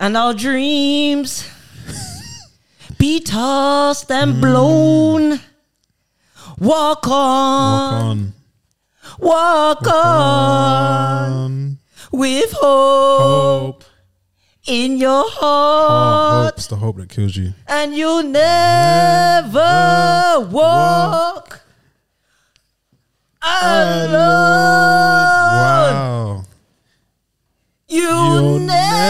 and our dreams be tossed and blown. Walk on. Walk on. With hope in your heart. Hope's the hope that kills you. And you'll never walk alone. Wow. You'll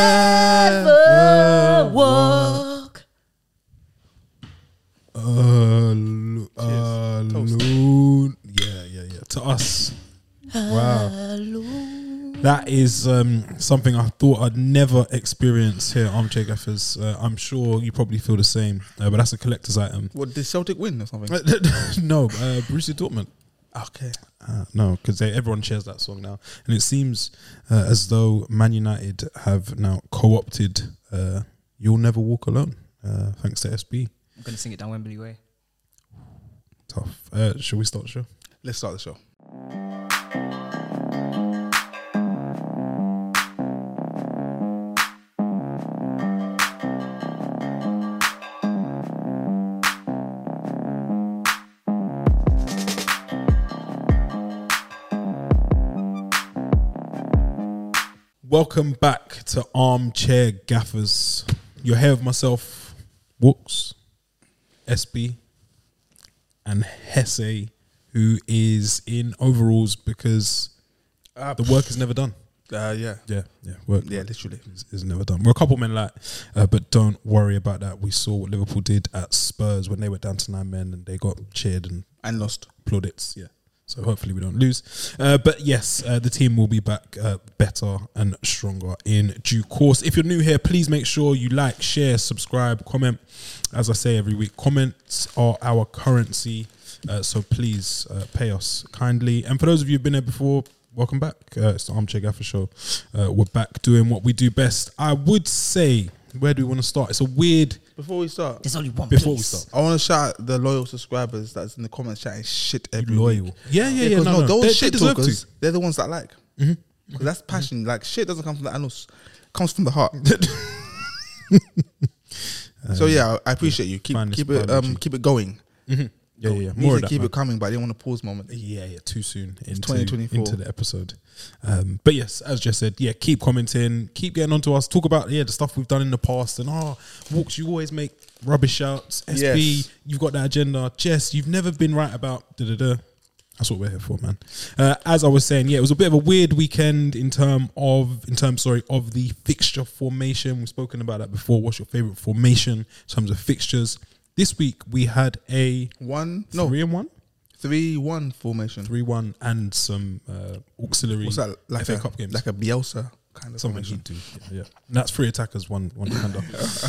never walk alone. Yeah. To us. Wow. That is something I thought I'd never experience here at Armchair Gaffers. I'm sure you probably feel the same, but that's a collector's item. What, did Celtic win or something? No, Borussia Dortmund. Okay. No, because everyone shares that song now. And it seems as though Man United have now co-opted You'll Never Walk Alone, thanks to SB. I'm going to sing it down Wembley Way. Tough. Shall we start the show? Let's start the show. Welcome back to Armchair Gaffers. You're here with myself, Wooks, SB, and Hesse, who is in overalls because the work is never done. Yeah. Work. Yeah, literally. Is never done. We're a couple men light, but don't worry about that. We saw what Liverpool did at Spurs when they went down to 9 men and they got cheered and lost. Plaudits, yeah. So hopefully we don't lose. But yes, the team will be back better and stronger in due course. If you're new here, please make sure you like, share, subscribe, comment. As I say every week, comments are our currency. So please pay us kindly. And for those of you who've been there before, welcome back. It's the Armchair Gaffer Show. We're back doing what we do best. I would say, where do we want to start? It's a weird... Before we start, there's only one Before place. we start, I want to shout out the loyal subscribers that's in the comments chatting shit every loyal. week. Yeah. No, those They shit deserve talkers, to. they're the ones that I like. Because that's passion. Like, shit doesn't come from the anus, it comes from the heart. So yeah, I appreciate you. Keep it going. Yeah. More of that, keep it coming, but I didn't want to pause moment. Yeah. Too soon into 2024 into the episode. But yes, as Jess said, yeah, keep commenting, keep getting onto us. Talk about the stuff we've done in the past. And Walks, you always make rubbish shouts. SB, you've got that agenda. Jess, you've never been right about da-da-da. That's what we're here for, man. As I was saying, it was a bit of a weird weekend in terms of the fixture formation. We've spoken about that before. What's your favorite formation in terms of fixtures? This week we had a 3-1 formation. 3-1 and some auxiliary FA Cup games. Like a Bielsa kind of something formation. he'd do. Yeah. And that's 3 attackers, one defender.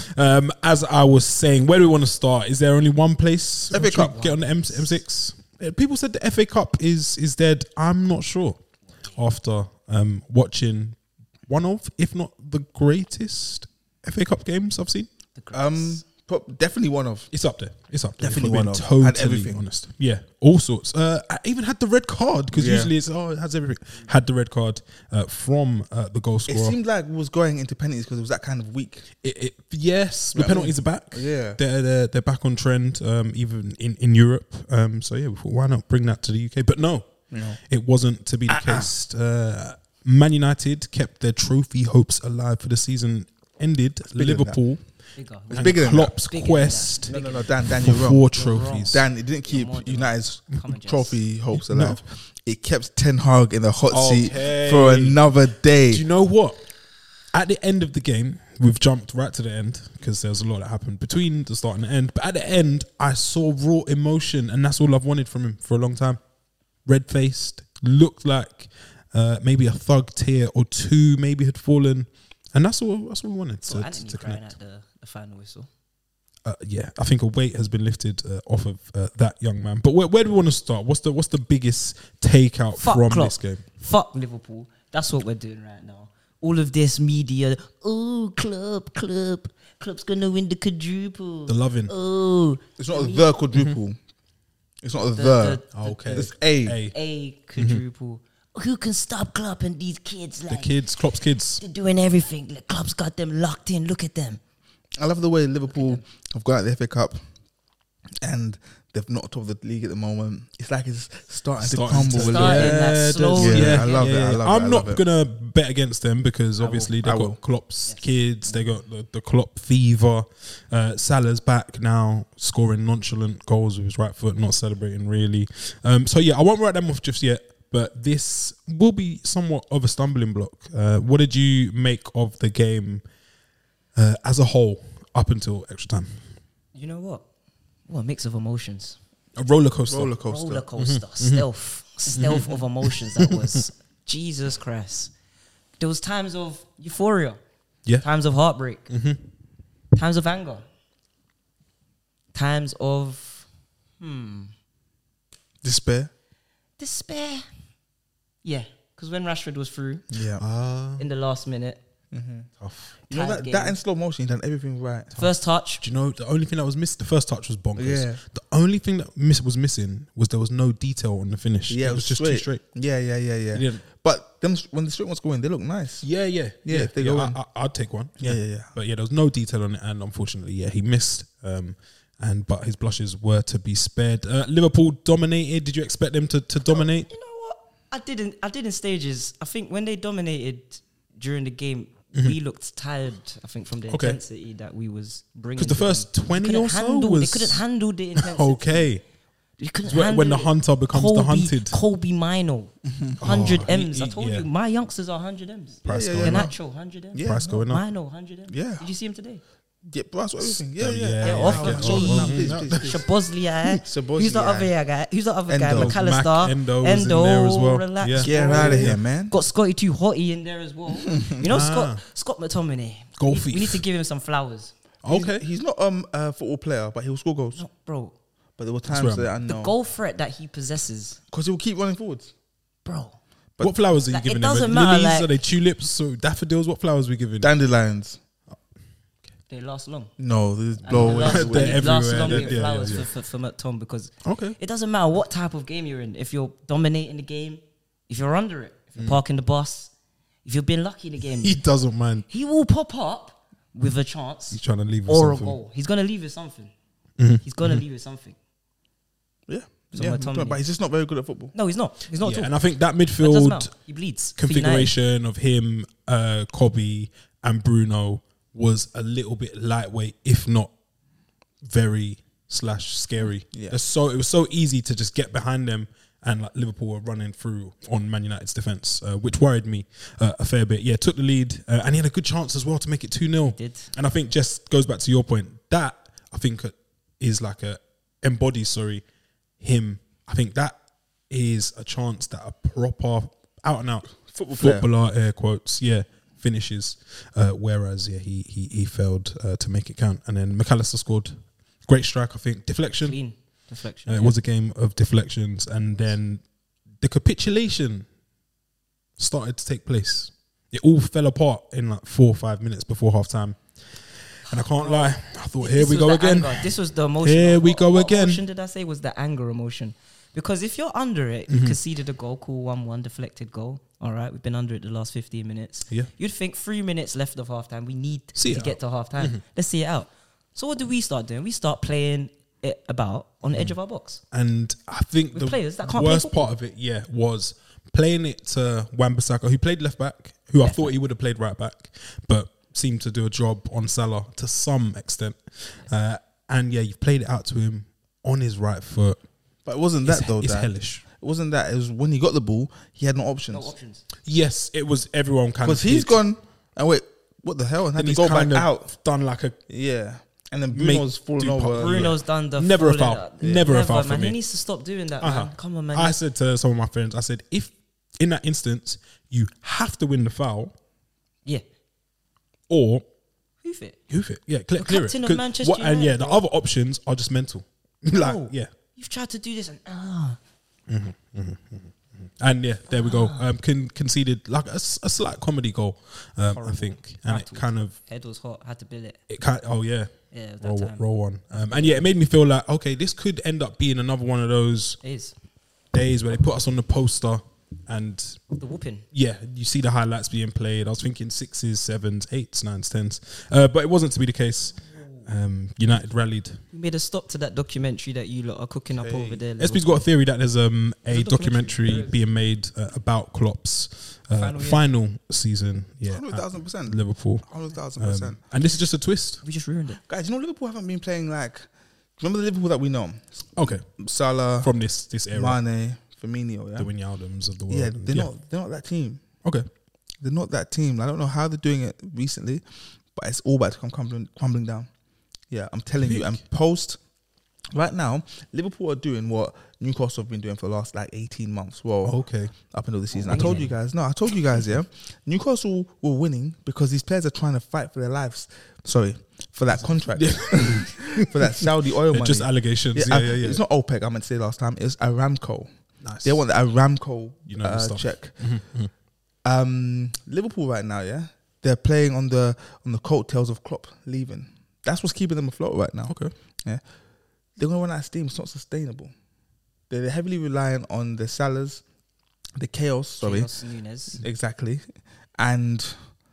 As I was saying, where do we want to start? Is there only one place? FA Cup. Get on the M6. People said the FA Cup is dead. I'm not sure. After watching one of, if not the greatest FA Cup games I've seen. Definitely one of. It's up there. Definitely one of. Totally Had everything. honest. Yeah, all sorts. I even had the red card because usually it has everything. Had the red card from the goal scorer. It seemed like it was going into penalties because it was that kind of week. Yes, the penalties are back. Yeah, they're back on trend. Even in Europe. So yeah, we thought, why not bring that to the UK? But no, it wasn't to be the case. Man United kept their trophy hopes alive for the season. Ended. Liverpool. It's bigger than Klopp's that. quest. No, Dan, you're wrong. 4 trophies. Dan, it didn't keep United's trophy hopes alive. It kept Ten Hag in the hot seat for another day. Do you know what? At the end of the game, we've jumped right to the end because there was a lot that happened between the start and the end. But at the end, I saw raw emotion, and that's all I've wanted from him for a long time. Red-faced, looked like maybe a thug tear or two maybe had fallen. And that's all we wanted to connect. At the final whistle. Yeah, I think a weight has been lifted off of that young man. But where do we want to start? What's the biggest takeout from Klopp. this game? Fuck Liverpool. That's what we're doing right now. All of this media. Oh, Klopp's gonna win the quadruple. The loving. Oh, it's not the quadruple. It's not the. Okay. It's A quadruple. who can stop Klopp and these kids? Like, Klopp's kids. they're doing everything. Like, Klopp's got them locked in. Look at them. I love the way Liverpool have got out the FA Cup and they've not top of the league at the moment. It's like it's starting to crumble. I love it. I'm not gonna bet against them because obviously they've got Klopp's kids. They got the Klopp fever. Salah's back now, scoring nonchalant goals with his right foot, not celebrating really. So yeah, I won't write them off just yet. But this will be somewhat of a stumbling block. What did you make of the game as a whole up until extra time? You know what? What a mix of emotions. A roller coaster. Stealth of emotions. That was Jesus Christ. There was times of euphoria, times of heartbreak, times of anger, times of despair. Yeah, because when Rashford was through, in the last minute, tough. You know that in slow motion, he done everything right. First touch. Do you know the only thing that was missed? The first touch was bonkers. Yeah. The only thing that was missing was there was no detail on the finish. Yeah, it was just too straight. Yeah. But them when the straight ones go in, they look nice. Yeah. If they go in. I'd take one. Yeah. But yeah, there was no detail on it, and unfortunately, he missed. But his blushes were to be spared. Liverpool dominated. Did you expect them to dominate? You know what? I did in stages. I think when they dominated during the game, we looked tired. I think from the intensity that we was bringing. Because the first 20 or so they couldn't handle the intensity. Okay. You couldn't when the hunter becomes the hunted. Kobe Mino, 100 M's. I told you, my youngsters are 100 M's. Price Garnacho, 100 M's. Price going up. Mino, 100 M's. Yeah. Did you see him today? Yeah, but that's everything. Shabozli, Who's the other guy? Who's the other guy? McAllister. Endo was in there as well. Relax. Yeah. Get out of here, man. Got Scotty too hotty in there as well. You know, Scott McTominay. Goal we thief. need to give him some flowers. Okay. He's not a football player, but he'll score goals. No, bro. But there were times that I know. The goal threat that he possesses. Because he'll keep running forwards. Bro. But what flowers are you giving it them? doesn't matter, Lilies? like- Are they tulips? So daffodils? What flowers are we giving? Dandelions. They last long. No, there's blow. They're everywhere. Last long with Yeah, flowers yeah. for McTom because Okay. it doesn't matter what type of game you're in. If you're dominating the game, if you're under it, if you're parking the bus, if you've been lucky in the game, He doesn't mind. he will pop up with a chance He's trying to leave us or something. a goal. He's going to leave you something. He's going to leave you something. Yeah. So Yeah, McTominay. but he's just not very good at football. No, he's not. He's not at Yeah, all. and I think that But it doesn't midfield matter. He bleeds. configuration of him, Kobe, and Bruno was a little bit lightweight, if not very /scary. Yeah. It was so easy to just get behind them, and like Liverpool were running through on Man United's defense, which worried me a fair bit. Yeah, took the lead, and he had a good chance as well to make it 2-0. Did. And I think just goes back to your point. That I think is like embodies him. I think that is a chance that a proper out and out footballer, air quotes, finishes. Whereas he failed to make it count. And then McAllister scored. Great strike, I think. Deflection. Clean deflection. It was a game of deflections, and then the capitulation started to take place. It all fell apart in like 4 or 5 minutes before half time. And I can't lie, I thought, here we go again. Anger. This was the emotion. Here we go what again. emotion did I say was the anger emotion? Because if you're under it, you conceded a goal, cool, 1-1, deflected goal. All right, we've been under it the last 15 minutes. Yeah. You'd think 3 minutes left of half time. We need See to it get to half time. Let's see it out. So what do we start doing? We start playing it about on the edge of our box. And I think With the players that can't play worst football. part of it, was playing it to Wan-Bissaka, who played left back, who I thought he would have played right back, but seemed to do a job on Salah to some extent. And you've played it out to him on his right foot. But it wasn't that though. It's Dad. hellish. It wasn't that. It was when he got the ball, he had no options. No options. Yes, it was everyone kind of. Because he's gone and wait, what the hell? And had And to he's go back kind of out. done like a. Yeah. And then Bruno's fallen do over. Bruno's done the Never a falling foul. out. Never a foul for man. me. He needs to stop doing that, man. Come on, man. I said to some of my friends, I said, if in that instance you have to win the foul Yeah. or Hoof it. hoof it, clear captain it. of Manchester And United, the bro. other options are just mental. Like, No. yeah. You've tried to do this And there we go. Conceded like a slight comedy goal, I think, and it kind of head was hot, had to bill it. Yeah, Yeah, it was that time. roll one, and it made me feel like okay, this could end up being another one of those It is. days where they put us on the poster And The whooping. yeah, you see the highlights being played. I was thinking 6s, 7s, 8s, 9s, 10s. But it wasn't to be the case. United rallied. We made a stop to that documentary that you lot are cooking up over there. SP's got a theory that there's a documentary documentary being made about Klopp's final season. Yeah, 100,000%. Liverpool. 100,000%. And this is just a twist. We just ruined it. Guys, you know Liverpool haven't been playing like. Remember the Liverpool that we know? Okay, Salah, from this era, Mane, Firmino. Yeah, the Wijnaldums of the world. yeah, they're not that team. Okay. They're not that team. I don't know how they're doing it recently, but it's all about to come crumbling down. Yeah, I'm telling you. And right now, Liverpool are doing what Newcastle have been doing for the last like 18 months. Well, Okay. up until the season. I told you guys, yeah. Newcastle were winning because these players are trying to fight for their lives. Sorry, for that contract. For that Saudi oil money. Just allegations. Yeah. It's not OPEC, I meant to say last time. It's Aramco. Nice. They want the Aramco the stuff. check. Liverpool right now, yeah, they're playing on the coattails of Klopp leaving. That's what's keeping them afloat right now. Okay. Yeah, they're going to run out of steam. It's not sustainable. They're heavily reliant on the Salahs, the Chaos, Nunez. exactly, and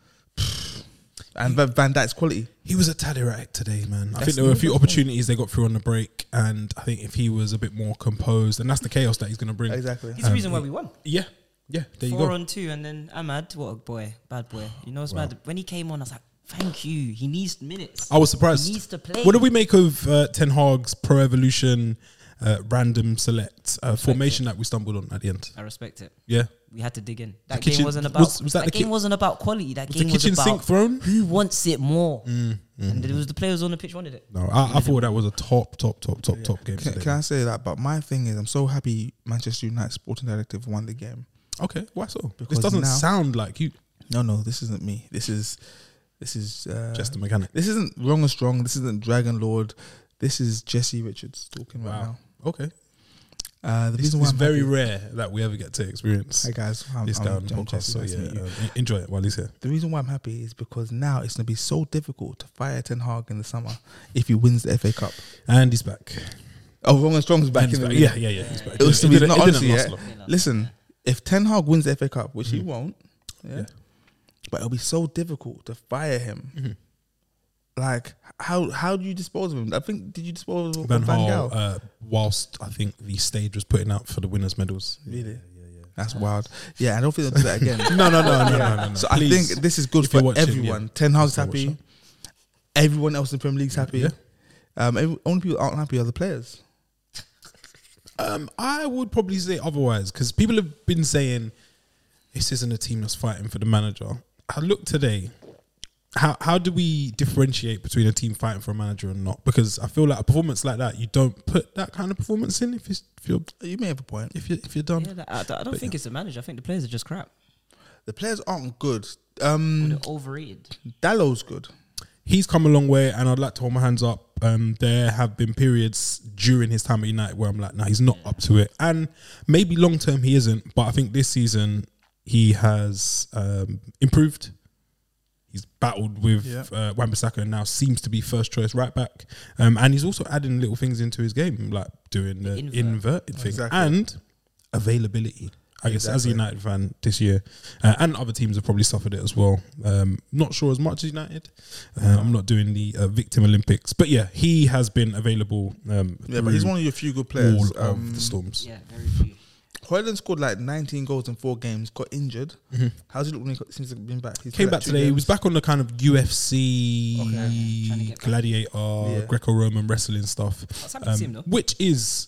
Van Dijk's quality. He was a tad erratic today, man. I think there were a few opportunities they got through on the break, and I think if he was a bit more composed, and that's the chaos that he's going to bring. Exactly. He's the reason why we won. Yeah, there you 4 go. on 2, and then Ahmad, what a boy, bad boy. You know, it's mad. When he came on, I was like, thank you. He needs minutes. I was surprised. He needs to play. What do we make of Ten Hag's Pro Evolution random select formation that we stumbled on at the end? I respect it. Yeah. We had to dig in. That kitchen- game wasn't about. was that the game wasn't about quality. That Was game the was kitchen about sink thrown? who wants it more. And it was the players on the pitch wanted it. No, I thought that was a top game Can today. I say that? But my thing is, I'm so happy Manchester United Sporting Directive won the game. Okay, why so? This Because doesn't now- sound like you. No, this isn't me. This is Just a mechanic. This isn't Wrong and Strong. This isn't Dragon Lord. This is Jesse Richards talking right now. Okay. The It's reason why I'm very happy- rare that we ever get to experience Hey guys, this guy on the I'm podcast. Jesse, So nice to meet you. enjoy it while he's here. The reason why I'm happy is because now it's going to be so difficult to fire Ten Hag in the summer if he wins the FA Cup. And he's back. Oh, Wrong and Strong's back And in he's the back. league. Yeah, he's back. It was to It be didn't- not it didn't honestly, last yeah. long. Listen, if Ten Hag wins the FA Cup, which Mm-hmm. he won't, yeah, but it'll be so difficult to fire him. Mm-hmm. Like, how do you dispose of him? I think, did you dispose of Van Van Gaal, Gaal? whilst I think the stage was putting out for the winners' medals. Really? That's wild. Yeah, I don't think they'll do that again. No. So Please. I think this is good If you're for watching, everyone. yeah. Ten Hag's If you're happy. Everyone else in the Premier League's happy. Yeah. Only people aren't happy are the players. I would probably say otherwise because people have been saying this isn't a team that's fighting for the manager. I look today. How do we differentiate between a team fighting for a manager and not? Because I feel like a performance like that, you don't put that kind of performance in if you're You may have a point. if you're done. Yeah, I don't think it's the manager. I think the players are just crap. The players aren't good. They're overrated. Dallow's good. He's come a long way, and I'd like to hold my hands up. There have been periods during his time at United where I'm like, no, he's not up to it. And maybe long term he isn't, but I think this season he has improved. He's battled with Wan-Bissaka and now seems to be first choice right back. And he's also adding little things into his game, like doing the inverted thing and availability. I guess as a United fan this year, and other teams have probably suffered it as well. Not sure as much as United. I'm not doing the victim Olympics, but yeah, he has been available. Yeah, but he's one of your few good players. All of the Storms. Yeah, very few. Hoyland scored like 19 goals in 4 games, got injured. How's he look when he seems to have been back? He's Came played, back like, 2 today. He was games. back on the kind of UFC, Trying to get back. gladiator, Greco-Roman wrestling stuff, That's happy to see him though. which is,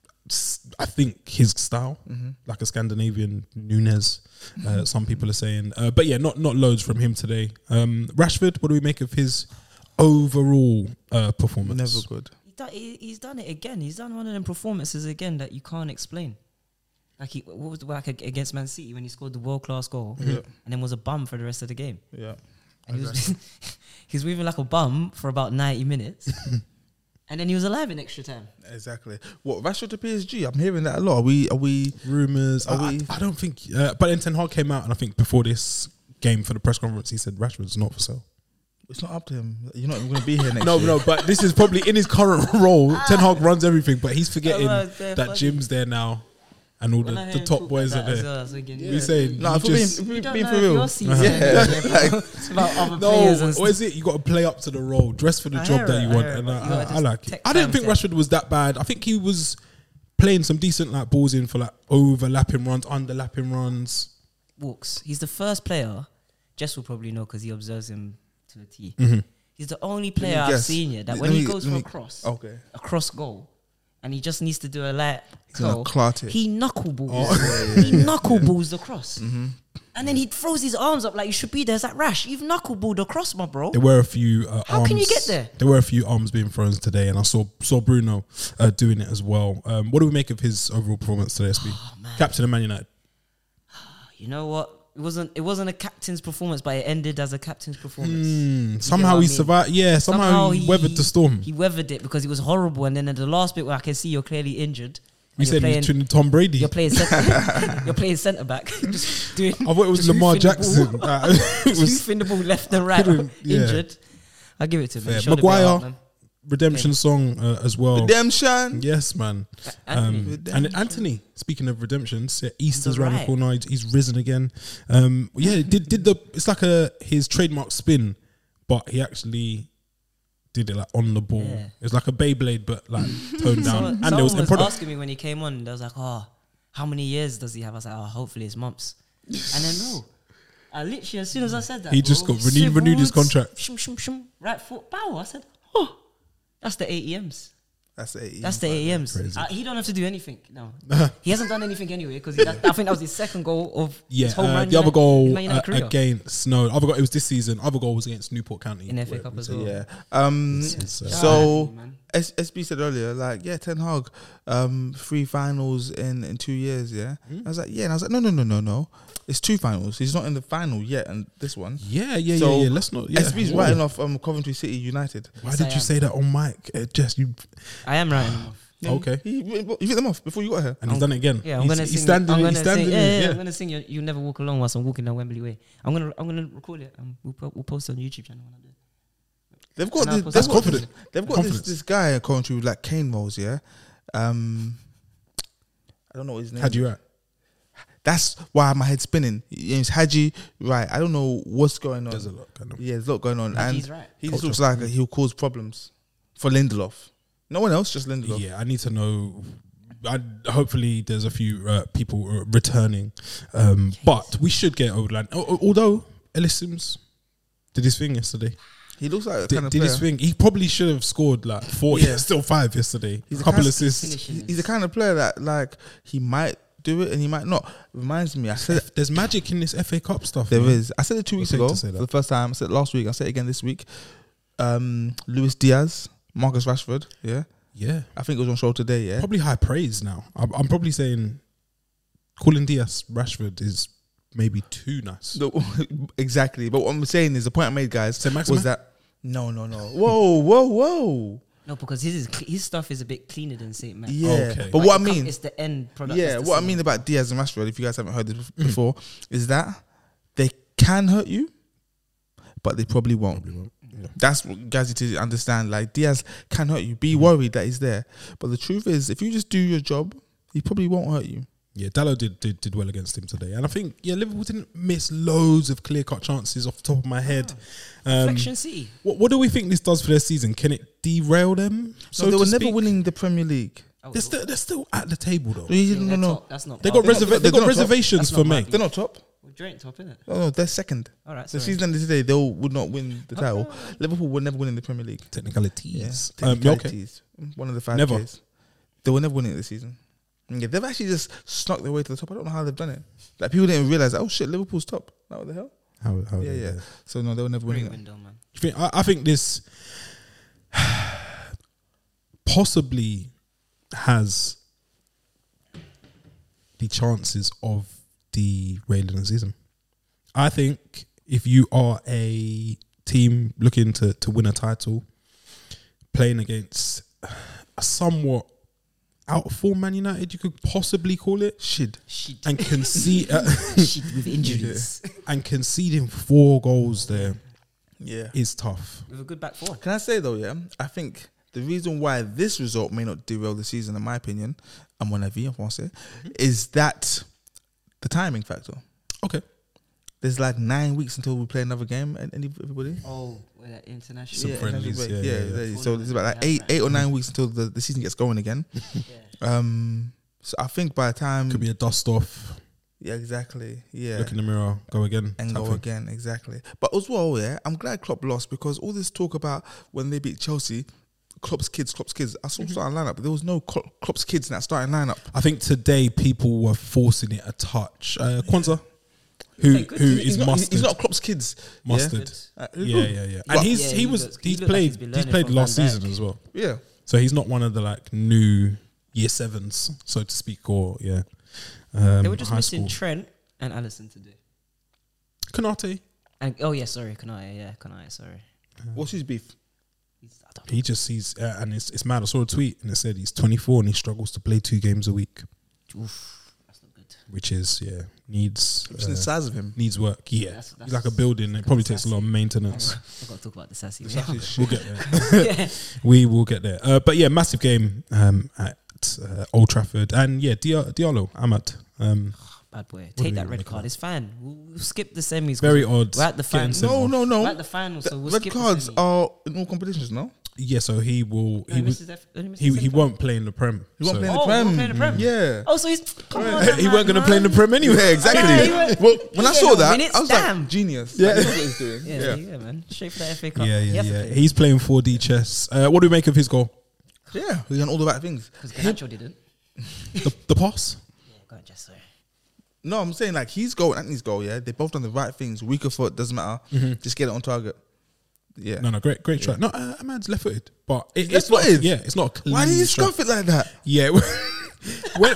I think, his style, like a Scandinavian Nunez. Some people are saying, but yeah, not loads from him today. Rashford, what do we make of his overall performance? Never good. He's done it again. He's done one of them performances again that you can't explain. Like what was the work against Man City when he scored the world class goal and then was a bum for the rest of the game. Yeah. And he was moving like a bum for about 90 minutes. And then he was alive in extra time. Exactly. What, Rashford to PSG? I'm hearing that a lot. Are we Rumours. Are I we- don't think. But then Ten Hag came out, and I think before this game for the press conference, he said Rashford's not for sale. It's not up to him. You're not even going to be here next No, year. no, but this is probably in his current role. Ten Hag runs everything, but he's forgetting they're that funny. Jim's there now. and all When I the hear him top talk boys like are that as there. well, I was thinking, You saying No, you if we're just being, you if don't we're being know for if real. your season, it's about other no, players and what is it? You got to play up to the role, dress for the I job hear that it, you I want, hear it, and but you gotta I just like it. take I didn't time think to- Rashford was that bad. I think he was playing some decent like balls in for like overlapping runs, underlapping runs. walks. He's the first player. Jess will probably know because he observes him to a T. Mm-hmm. He's the only Let me player I've guess. seen yet that Let when he me- goes let for a me- cross, Okay. a cross goal, and he just needs to do a light gonna toe, clot it. he knuckleballs. Oh. He knuckleballs the cross. Mm-hmm. And then he throws his arms up like you should be there. It's like, Rash, you've knuckleballed across, my bro. There were a few How arms. can you get there? There were a few arms being thrown today, and I saw Bruno doing it as well. What do we make of his overall performance today, SB? man. Captain of Man United. You know what? It wasn't a captain's performance, but it ended as a captain's performance. Somehow what he I mean? survived. Yeah, somehow he weathered the storm. He weathered it because it was horrible. And then at the last bit where I can see you're clearly injured. You and said you're he's between Tom Brady. You're playing centre. You're playing centre back. Just doing. I thought it was just Lamar hoofing the Jackson. ball. It was Hoofing the ball left and right. Yeah. Injured. I give it to him. fair. He showed a bit of Maguire, heart, man. redemption song as well. Redemption. Yes, man. Anthony. And Anthony, speaking of redemptions, Easter's He's around the alright. corner. He's risen again. Did the it's like his trademark spin, but he actually did it like on the ball. Yeah. It's like a Beyblade, but like toned down. Someone, And there was someone end product. asking me when he came on. They was like, "Oh, how many years does he have?" I was like, "Oh, hopefully it's months." And then no, I literally as soon as I said that, He just bro, got renewed his swivels, contract. Shum, shum, shum, right foot, bow. I said, "Oh, that's the AEMs. That's the That's the AEMs. Crazy. He don't have to do anything. No, he hasn't done anything anyway because I think that was his second goal of his whole Man the other United- goal Man United career. against it was this season. Other goal was against Newport County In FA Cup as well. Yeah. It's, So Ah, man. SB said earlier, like, yeah, Ten Hag, 3 finals in 2 years. Yeah. I was like, yeah, and I was like, no. It's 2 finals. He's not in the final yet, and this one. Yeah. So, Let's not. Yeah. SB's Whoa. writing off Coventry City United. Why Yes, did I you am. say that on mic? Jess, you I am writing him off. okay? He hit them off before you got here. And he's done it again. Yeah, I'm gonna He's sing. standing. I'm He's gonna standing. sing. in, I'm gonna sing. You never walk alone whilst I'm walking down Wembley Way. I'm gonna record it. We'll post it on the YouTube channel when I do it. They've got And I'll this, post they've it. got confident. They've got Confidence. this guy at Coventry with like cane rolls. Yeah. I don't know what his name. Had you right? That's why my head's spinning. It's Haji, right? I don't know what's going on. There's a lot kind of. Yeah, there's a lot going on, Haji's and right. he just Culture. looks like he'll cause problems for Lindelof. No one else, just Lindelof. Yeah, I need to know. Hopefully, there's a few people returning, but we should get Odeland. Although Ellis Sims did his thing yesterday. He looks like a Did, kind of did player. his thing. He probably should have scored like 4. Yeah. Yeah, still 5 yesterday. He's a a couple kind of assists. Finishing. He's the kind of player that like he might do it and he might not. Reminds me, I said it, There's magic in this FA Cup stuff. there man. is. I said it 2 weeks safe ago to say for that. the first time. I said it last week. I said it again this week. Luis Diaz, Marcus Rashford. Yeah, Yeah, I think it was on show today. Yeah, probably high praise now. I'm probably saying calling Diaz Rashford is maybe too nice. No, exactly. But what I'm saying is the point I made, guys, Say Maximin? was that no. Whoa. No, because his stuff is a bit cleaner than Saint Matt. Yeah, Okay. but Like, what I mean, it's the end product. yeah, that's the what I same. mean about Diaz and Rashford, if you guys haven't heard this before, is that they can hurt you, but they probably won't. That's what guys need to understand. Like Diaz can hurt you. Be worried that he's there, but the truth is, if you just do your job, he probably won't hurt you. Yeah, Dallo did well against him today, and I think Liverpool didn't miss loads of clear cut chances off the top of my head. Reflection City. What do we think this does for their season? Can it derail them? So they to were never speak? winning the Premier League. Oh, They're still at the table though. No. That's not. They part got of it. they're not top. reservations That's for not me. bad. They're not top. Well, Drake top, isn't it? No, they're second. All right. The Sorry. season ended today. They would not win the title. Liverpool were never winning the Premier League. Technicalities. Yeah, Okay. technicalities. One of the 5 Never. Ks. They were never winning it this season. Yeah, they've actually just snuck their way to the top. I don't know how they've done it. Like people didn't realize, oh shit, Liverpool's top. Like, what the hell? How Yeah. So no, they were never Great winning it. window, man. I think this possibly has the chances of derailing the season. I think if you are a team looking to win a title, playing against a somewhat out of form Man United, you could possibly call it, Shit. Shit. and concede Shit with injuries. and conceding 4 goals there Yeah. is tough. With a good back four. Can I say though, yeah, I think the reason why this result may not derail the season, in my opinion, à mon avis, en français, is that the timing factor. Okay. There's like 9 weeks until we play another game, and everybody. Oh, with that international. Some friendlies, international break. yeah. So there's about like eight or 9 weeks until the season gets going again. Yeah. So I think by the time Could be a dust off. yeah, exactly, yeah, Look in the mirror, go again. and type go thing. again, exactly. But as well, yeah, I'm glad Klopp lost because all this talk about when they beat Chelsea, Klopp's kids. I saw the starting lineup, but there was no Klopp's kids in that starting lineup. I think today people were forcing it a touch. Kwanzaa, who He's is mustard. He's not Klopp's kids. Mustard. Yeah, And But- he's looked like played he's been he's learning played from last Van Dijk. season as well. Yeah. So he's not one of the like new year sevens, so to speak, or They were just high missing school. Trent and Alisson today. Kanate. And Kanai, sorry. What's his beef? I don't know. He just sees, and it's mad. I saw a tweet and it said he's 24 and he struggles to play 2 games a week, Oof, that's not good. which is needs What's the size of him? needs work. Yeah, That's he's like a building. It probably takes a lot of maintenance. I've got to talk about the sassy. We'll get there. We will get there. But yeah, massive game at Old Trafford, and yeah, Diallo, Ahmad. Bad boy. do Take we that red make card. of It's fine. We'll skip the semis. Very odd. We're at the getting final. sent off. No. We're at the final, so we'll Red skip cards the semi. are in all competitions, no? Yeah, so he will. No, He misses would. F- only misses He semi-final. won't play in the Prem. He won't so- play in the Oh, Prem. he won't play in the Prem? Yeah. Oh, so he's come on, he weren't going to play in the Prem anyway. Yeah, exactly. Yeah, he went- well, when I he saw ain't no that, minutes, I was damn. like, genius. Yeah. Like, he knows what he's doing. Yeah, man. Straight for that FA Cup. Yeah. He's playing 4D chess. What do we make of his goal? Yeah, he's done all the right things. Because Garnacho didn't. The pass? Yeah, go on, just sorry. No, I'm saying like his goal and Anthony's goal, yeah, they both done the right things. Weaker foot, doesn't matter. Just get it on target. Yeah. No, great try. No, Ahmad's left-footed, but it's left-footed? not. Yeah, it's not. A clean Why did you shot. scuff it like that? Yeah. When,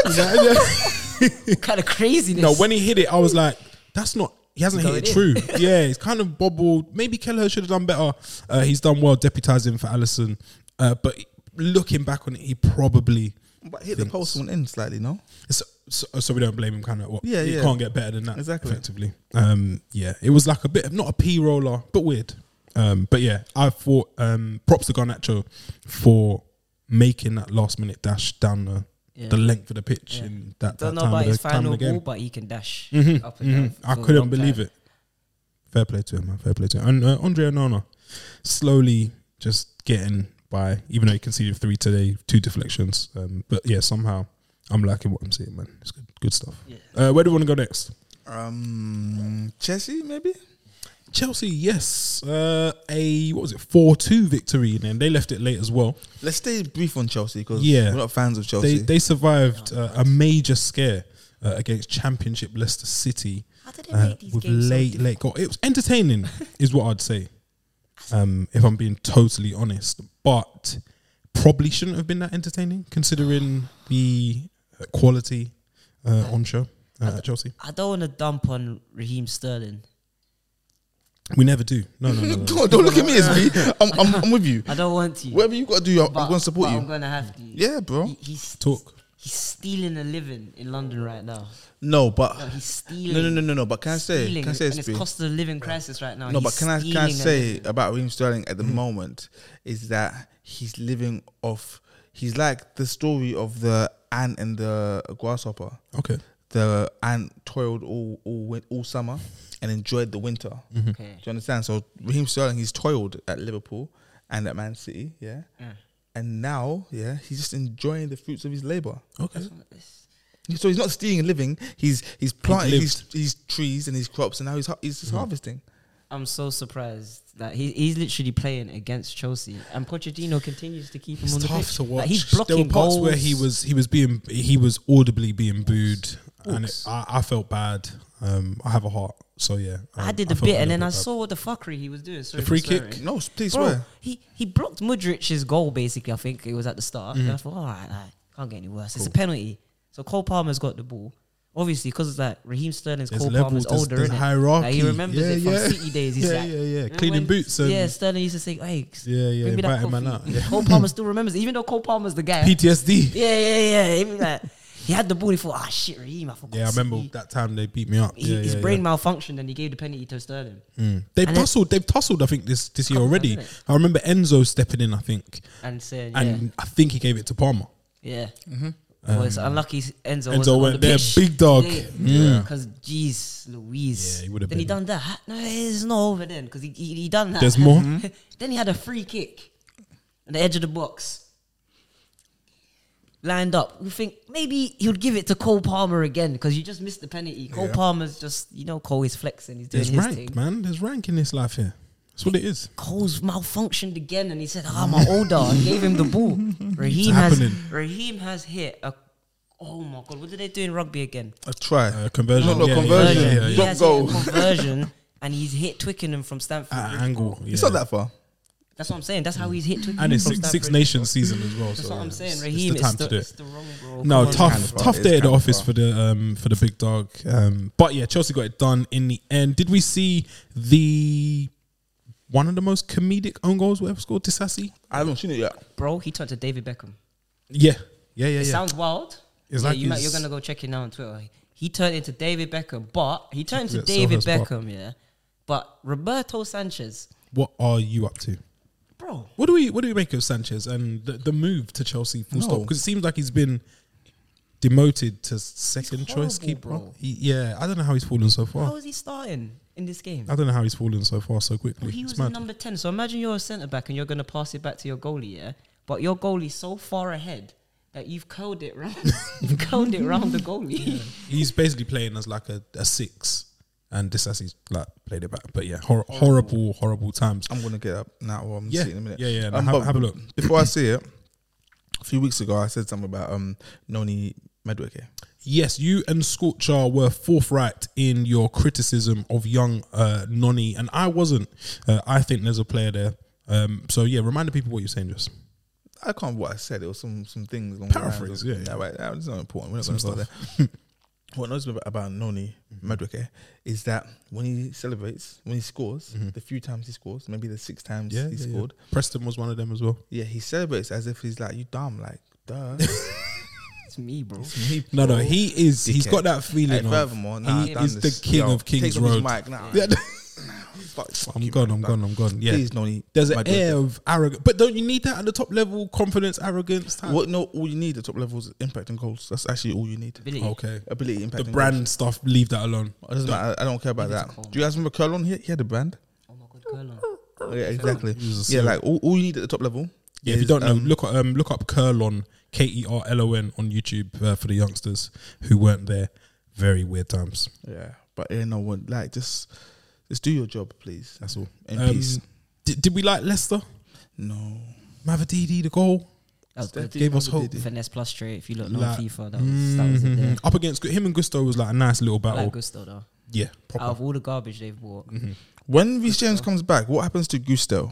Kind of craziness. No, when he hit it, I was like, "That's not." He hasn't hit it Going true. Yeah, he's kind of bobbled. Maybe Kelleher should have done better. He's done well deputising for Alisson, but looking back on it, he probably. But hit the post and went in slightly, no? So we don't blame him. Kind of what? Yeah, He yeah. can't get better than that. Exactly. Effectively. Yeah, it was like a bit of not a P roller, but weird. But yeah, I thought props to Garnacho for making that last minute dash down the length of the pitch Yeah. in that Don't know time about of his the time of final the game. ball, but he can dash Mhm, up and down. I for a couldn't long believe time. it. Fair play to him, man. Fair play to him. And Andre Onana slowly just getting by, even though he conceded 3 today, 2 deflections. But yeah, somehow I'm liking what I'm seeing, man. It's good stuff. Yeah. Where do we want to go next? Chelsea, maybe? Chelsea, yes. What was it? 4-2 victory, and then they left it late as well. Let's stay brief on Chelsea because Yeah. we're not fans of Chelsea. They survived a major scare against Championship Leicester City. How did they make these with games late goal. It was entertaining, is what I'd say. If I'm being totally honest, but probably shouldn't have been that entertaining considering the quality on show at Chelsea. I don't want to dump on Raheem Sterling. We never do. No. don't look at me as me. I'm with you. I don't want to. Whatever you got to do, I'm but- going to support but you. I'm going to have to. Yeah, bro. He's Talk. He's stealing a living in London right now. No, but No, he's stealing. no. But can I say, stealing, can I say and this? it's cost of living crisis right now. No, but He's can I stealing a say living. about Raheem Sterling at the moment is that he's living off. He's like the story of the ant and the grasshopper. Okay. The ant toiled all summer and enjoyed the winter. Mm-hmm. Okay. Do you understand? So Raheem Sterling, he's toiled at Liverpool and at Man City, yeah. And now, yeah, he's just enjoying the fruits of his labor. Okay. So he's not stealing and living. He's planting lived. his trees and his crops, and now he's just harvesting. I'm so surprised that he's literally playing against Chelsea, and Pochettino continues to keep him It's on the tough pitch. to watch. Like, he's There blocking were parts goals. where he was audibly being booed, and Oops. I felt bad. I have a heart, so yeah. I did a felt bit, and then little I bit bad. saw what the fuckery he was doing. Sorry The free for kick? swearing. No, please Bro, swear. he blocked Mudric's goal, basically. I think it was at the start. And I thought, all right, can't get any worse. It's a penalty. So Cole Palmer's got the ball. Obviously, because it's like Raheem Sterling's There's Cole levels, Palmer's older, there's innit? hierarchy. Like, he remembers Yeah, it from yeah. City days. He's Yeah, like, yeah. remember Cleaning when- boots and yeah, Sterling used to say, hey, Yeah, bring me that inviting man coffee. out. Yeah. Cole Palmer still remembers it, even though Cole Palmer's the guy. PTSD. Yeah. He be like, He had the ball. He thought, "Ah, shit, Raheem, I forgot." Yeah, I remember that time they beat me up. His brain malfunctioned and he gave the penalty to Sterling. They've And tussled. I think this year Couple already. times, innit? I remember Enzo stepping in. I think, And saying, and I think he gave it to Palmer. yeah. Well, it's unlucky Enzo Enzo wasn't on went the there, pitch. big dog. Yeah. Because, jeez, Louise. Yeah, he would've Then he been. done that. No, it's not over then because he done that. There's more. Then he had a free kick at the edge of the box. Lined up. We think maybe he would give it to Cole Palmer again because you just missed the penalty. Cole Palmer's just, Cole is flexing. He's doing There's his rank, thing. man. There's rank in this life here. That's what it is. Cole's malfunctioned again and he said, I'm older. I gave him the ball. Raheem has hit a... Oh my God, what did they do in rugby again? A try. Conversion. No, conversion. He Drop has goal. hit a conversion and he's hit Twickenham from Stamford At Bridge. angle. Yeah. It's not that far. That's what I'm saying. That's how he's hit Twickenham And it's from Six Stamford Nations season as well. That's so what I'm saying. it's Raheem, the time to do it's it. the wrong bro. No, Come on, tough, kind of far. tough It's day at the kind of office far. for the big dog. But yeah, Chelsea got it done in the end. Did we see the one of the most comedic own goals we ever scored? Disasi? I haven't seen it yet. Bro, he turned to David Beckham. Yeah. It sounds wild. It's Yeah, like you're he's- going to go check it now on Twitter. He turned into David Beckham, but he turned to Yeah, David Selhurst Park. Beckham, yeah. But Roberto Sanchez, What are you up to? bro, What do we make of Sanchez and the move to Chelsea full stop? Because it seems like he's been demoted to second choice horrible, keeper. bro. I don't know how he's fallen so how far. is he starting in this game? I don't know how he's fallen so far so quickly. Well, he It's was mad. in number 10. So imagine you're a centre back and you're going to pass it back to your goalie, yeah? But your goalie's so far ahead that you've curled it round. You've curled it round the goalie. He's basically playing as like a six, and Disasi's like played it back. But yeah, horrible times. I'm gonna get up now. Or I'm Yeah. seeing in a minute. Yeah. But Have a look. Before I see it, a few weeks ago I said something about Noni Madueke. Yes, you and Scorcher were forthright in your criticism of young Noni, and I wasn't. I think there's a player there. So yeah, remind the people what you're saying, just. I can't remember what I said. It was some things along Paraphrase, the lines yeah. of, right, that's not important. We're not Some going to go there. What knows about Noni Madueke is that when he celebrates, when he scores, the few times he scores, maybe the 6 times he scored, Preston was one of them as well. yeah, he celebrates as if he's like, you dumb, like, duh. It's me, bro. No, he is. He's Dickhead. got that feeling. And of, furthermore, nah, he I've done is the this. king Yo, of King's take off his Road. mic, nah. Yeah. Fuck I'm you, gone. man, I'm gone. Yeah, Please, Noni. there's an Madueke. air of arrogance, but don't you need that at the top level? Confidence, arrogance. Type? What? No, all you need at top level is impact and goals. That's actually all you need. Ability. Okay, Ability, impact, the and brand goals. stuff. Leave that alone. It doesn't matter. I don't care about Leave it that. to Cole. Do you guys remember Curlon? He had a brand. Oh my God, Curlon. Oh, yeah, exactly. He was a Yeah, serial- like all you need at the top level. Yeah, if you is, don't know, look up Curlon, Kerlon on YouTube for the youngsters who weren't there. Very weird times. Yeah, but like just do your job, please. That's all. In peace. Did we like Leicester? No. Mavadidi, the goal. That was good. Gave us hope. Finesse plus straight. If you look on Like, FIFA, that was it there. Up against him and Gusto was like a nice little I battle. like Gusto though. Yeah, Out proper. of all the garbage they've bought, When Reece James comes back, what happens to Gusto?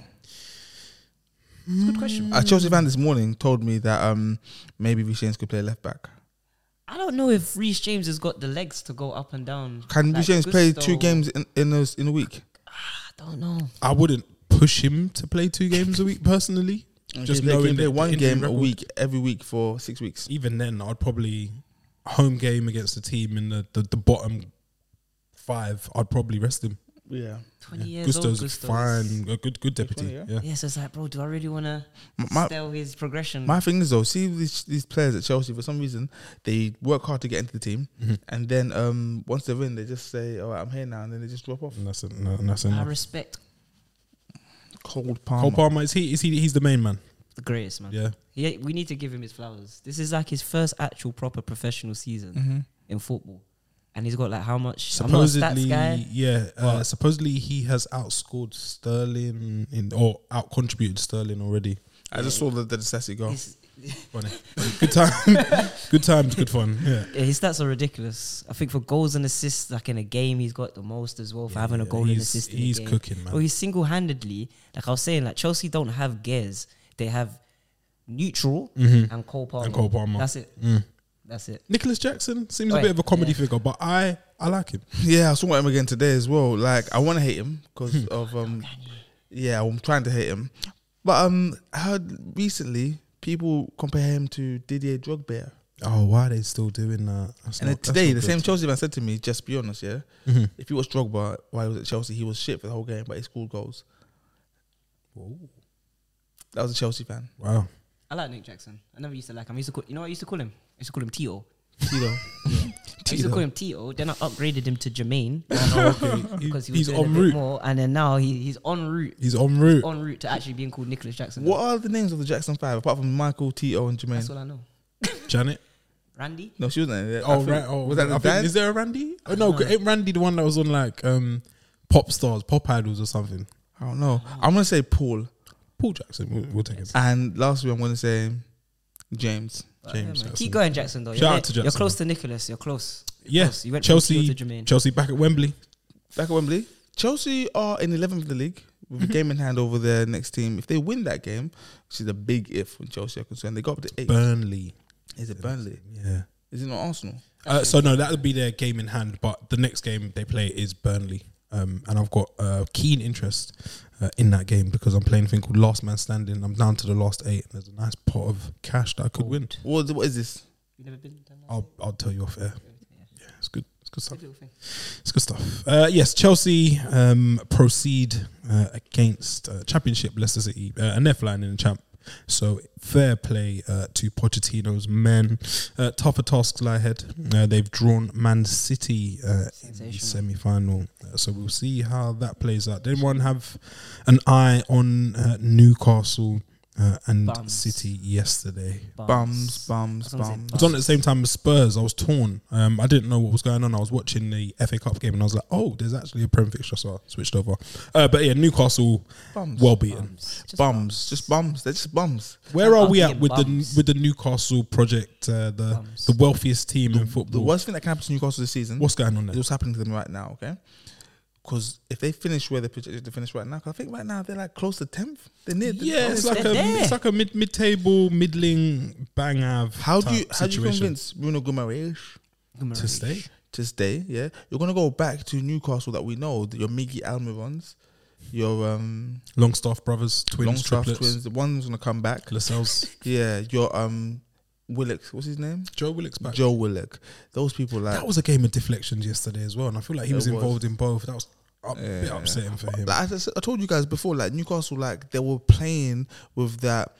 it's a good question. A Chelsea fan this morning told me that maybe Reece James could play left back. I don't know if Reece James has got the legs to go up and down. Can like Reece James play Gusto. 2 games in a week? I don't know. I wouldn't push him to play 2 games a week personally. Just He can knowing play the 1 injury game a record. week every week for 6 weeks. Even then, I'd probably home game against the team in the bottom 5. I'd probably rest him. Yeah. 20 years Gusto's old. Gusto. fine, a good deputy. 20, yeah. Yeah. Yeah, so it's like, bro, do I really want to My- stale his progression? My thing is though, see these players at Chelsea, for some reason they work hard to get into the team, and then once they're in, they just say, "All right, I'm here now," and then they just drop off. And that's I enough. respect Cold Palmer. Cole Palmer he's the main man. the greatest, man. Yeah. We need to give him his flowers. This is like his first actual proper professional season in football. And he's got like how much? I'm not a Supposedly, stats guy. yeah. Supposedly he has outscored Sterling or out contributed Sterling already. I just saw the Disasi goal. Funny. Good time. Good times, good fun. Yeah. Yeah, his stats are ridiculous. I think for goals and assists, like in a game, he's got the most as well for having a goal and assist in a He's game. cooking, man. Well, he's single-handedly, like I was saying, like Chelsea don't have Gears. They have Neutral and Cole Palmer. And Cole Palmer. That's it. That's it. Nicholas Jackson seems a Right, bit of a comedy yeah. figure, but I like him. Yeah, I saw him again today as well. Like I want to hate him because of yeah, I'm trying to hate him. But I heard recently people compare him to Didier Drogba. Oh, why are they still doing that? And then today, the same Chelsea man said to me, just be honest, yeah? Mm-hmm. If you watch Drogba while he was at Chelsea, he was shit for the whole game, but he scored goals. Whoa. That was a Chelsea fan. Wow. I like Nick Jackson. I never used to like him. I used to call, you know what I used to call him? I used to call him Tito. Tito. I used to call him Tito. Then I upgraded him to Jermaine because he was He's doing en a bit route. more. And then now he's en route. He's en route. En route to actually being called Nicholas Jackson. What are the names of the Jackson Five apart from Michael, Tito, and That's Jermaine? all I know. Janet. Randy? No, she wasn't there. Oh, right. Oh, was that the I think, dad? is there a Randy? Oh no, ain't Randy the one that was on like Pop Stars, Pop Idols or something? I don't know. I'm gonna say Paul, Paul Jackson. We'll take it. and lastly, I'm gonna say James. James Man. Jackson. Keep going, Jackson, though. Shout out to You're Jackson. close to Nicholas. You're close. You're Yeah. close. You went from Tito Chelsea. to Jermaine. Chelsea back at Wembley. Back at Wembley, Chelsea are in 11th in the league with a game in hand over their next team. If they win that game, which is a big if when Chelsea are concerned, they got up to 8th. Burnley. Is it Burnley? Yeah. Is it not Arsenal? So no, that would be their game in hand. But the next game they play is Burnley, and I've got keen interest in that game because I'm playing a thing called Last Man Standing. I'm down to the last 8, and there's a nice pot of cash that I could win. What is this? You've never been done that? I'll tell you off air. Yeah, it's good. It's good stuff. Good little thing. It's good stuff. Yes, Chelsea proceed against Championship Leicester City, and they're flying in the champ. So fair play to Pochettino's men. Tougher tasks lie ahead. They've drawn Man City in the Sensational. semi-final. So we'll see how that plays out. Did anyone have an eye on Newcastle and Bums. City yesterday? Bums. That's what I'm saying. I was on at the same time as Spurs. I was torn. I didn't know what was going on. I was watching the FA Cup game and I was like, oh, there's actually a Prem fixture, so I switched over. But yeah, Newcastle, Bums. well beaten. Just Bums. Just bums. They're just bums. Where are I'll we be at in with bums. the Newcastle project? Bums. The wealthiest team in The football. worst thing that can happen to Newcastle this season What's going on is there? what's happening to them right now, okay? Because if they finish where they're projected to finish right now, 'cause I think right now they're like close to 10th. They're near. Yeah, it's like They're a there. it's like a mid-table, middling bang av. How do you situation convince Bruno Guimaraes to stay? to stay? Yeah, you're gonna go back to Newcastle that we know. Your Miggy Almirons, your Longstaff brothers, twins, Longstaff triplets, twins. The one's gonna come back. Lascelles, Yeah, your Willock. What's his name? Joe Willock's back. Joe Willock. Those people like. That was a game of deflections yesterday as well, and I feel like he It was was. involved in both. That was a Yeah. bit upsetting for him. Like I told you guys before, like Newcastle, like they were playing with that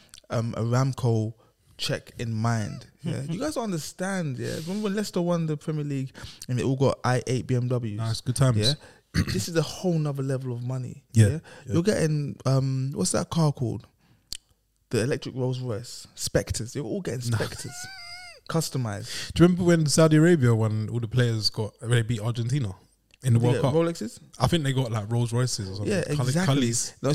Aramco check in mind. Yeah, you guys don't understand. Yeah, remember when Leicester won the Premier League and they all got i8 BMWs? Nice, good times. Yeah, this is a whole nother level of money. Yeah, Yeah, you're getting what's that car called? The electric Rolls Royce Spectres. You're all getting Spectres, customized. Do you remember when Saudi Arabia won? All the players got when they beat Argentina in the World Yeah, Cup. Rolexes. I think they got like Rolls Royces or something. Yeah, Cully- exactly. Cullies. No,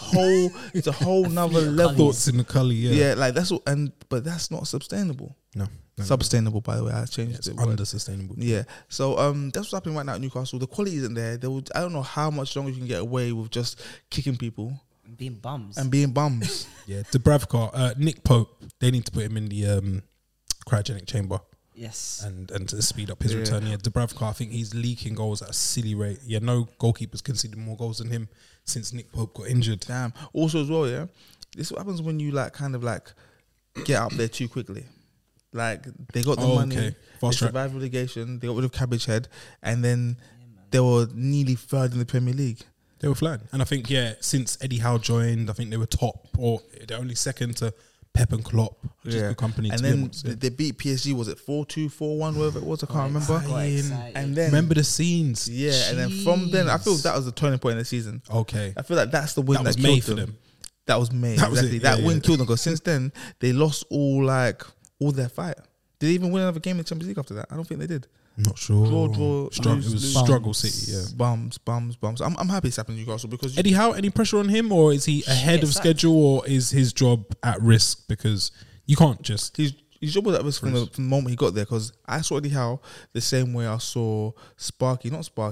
it's a whole nother level. Thoughts in the Cully. Yeah, like that's all, but that's not sustainable. No. Sustainable, by the way. I changed It's it. under sustainable. Yeah. So that's what's happening right now at Newcastle. The quality isn't there. I don't know how much longer you can get away with just kicking people Being bums. and being bums. Yeah, Dubravka, Nick Pope, they need to put him in the cryogenic chamber yes. and to speed up his Yeah. return. Yeah, Dubravka, I think he's leaking goals at a silly rate. Yeah, no goalkeepers conceded more goals than him since Nick Pope got injured. Damn. Also as well, yeah. This is what happens when you like kind of like get up there too quickly. Like they got the money, okay. they Fast track. survived relegation, they got rid of Cabbage Head, and then they were nearly third in the Premier League. They were flying. And I think, yeah, since Eddie Howe joined, I think they were top, or they're only second to Pep and Klopp, which is good company And to be then amongst, yeah. they beat PSG. Was it 4-2, 4-1, whatever it was? I can't remember. Got excited. And then Remember the scenes? yeah, and then from then I feel Jeez. that was the turning point in the season. Okay. I feel like that's the win That that, was killed made for them. That was made. That was exactly. it, That yeah, win yeah. killed them because since then they lost all their fight. Did they even win another game in the Champions League after that? I don't think they did. Not sure. Draw, Struggle, lose, it was lose. struggle City, yeah. Bums. I'm happy it's happened to Newcastle because Eddie Howe, any pressure on him, or is he ahead of sacked. schedule, or is his job at risk? Because you can't just. his job was at risk from the moment he got there. Because I saw Eddie Howe the same way I saw Mark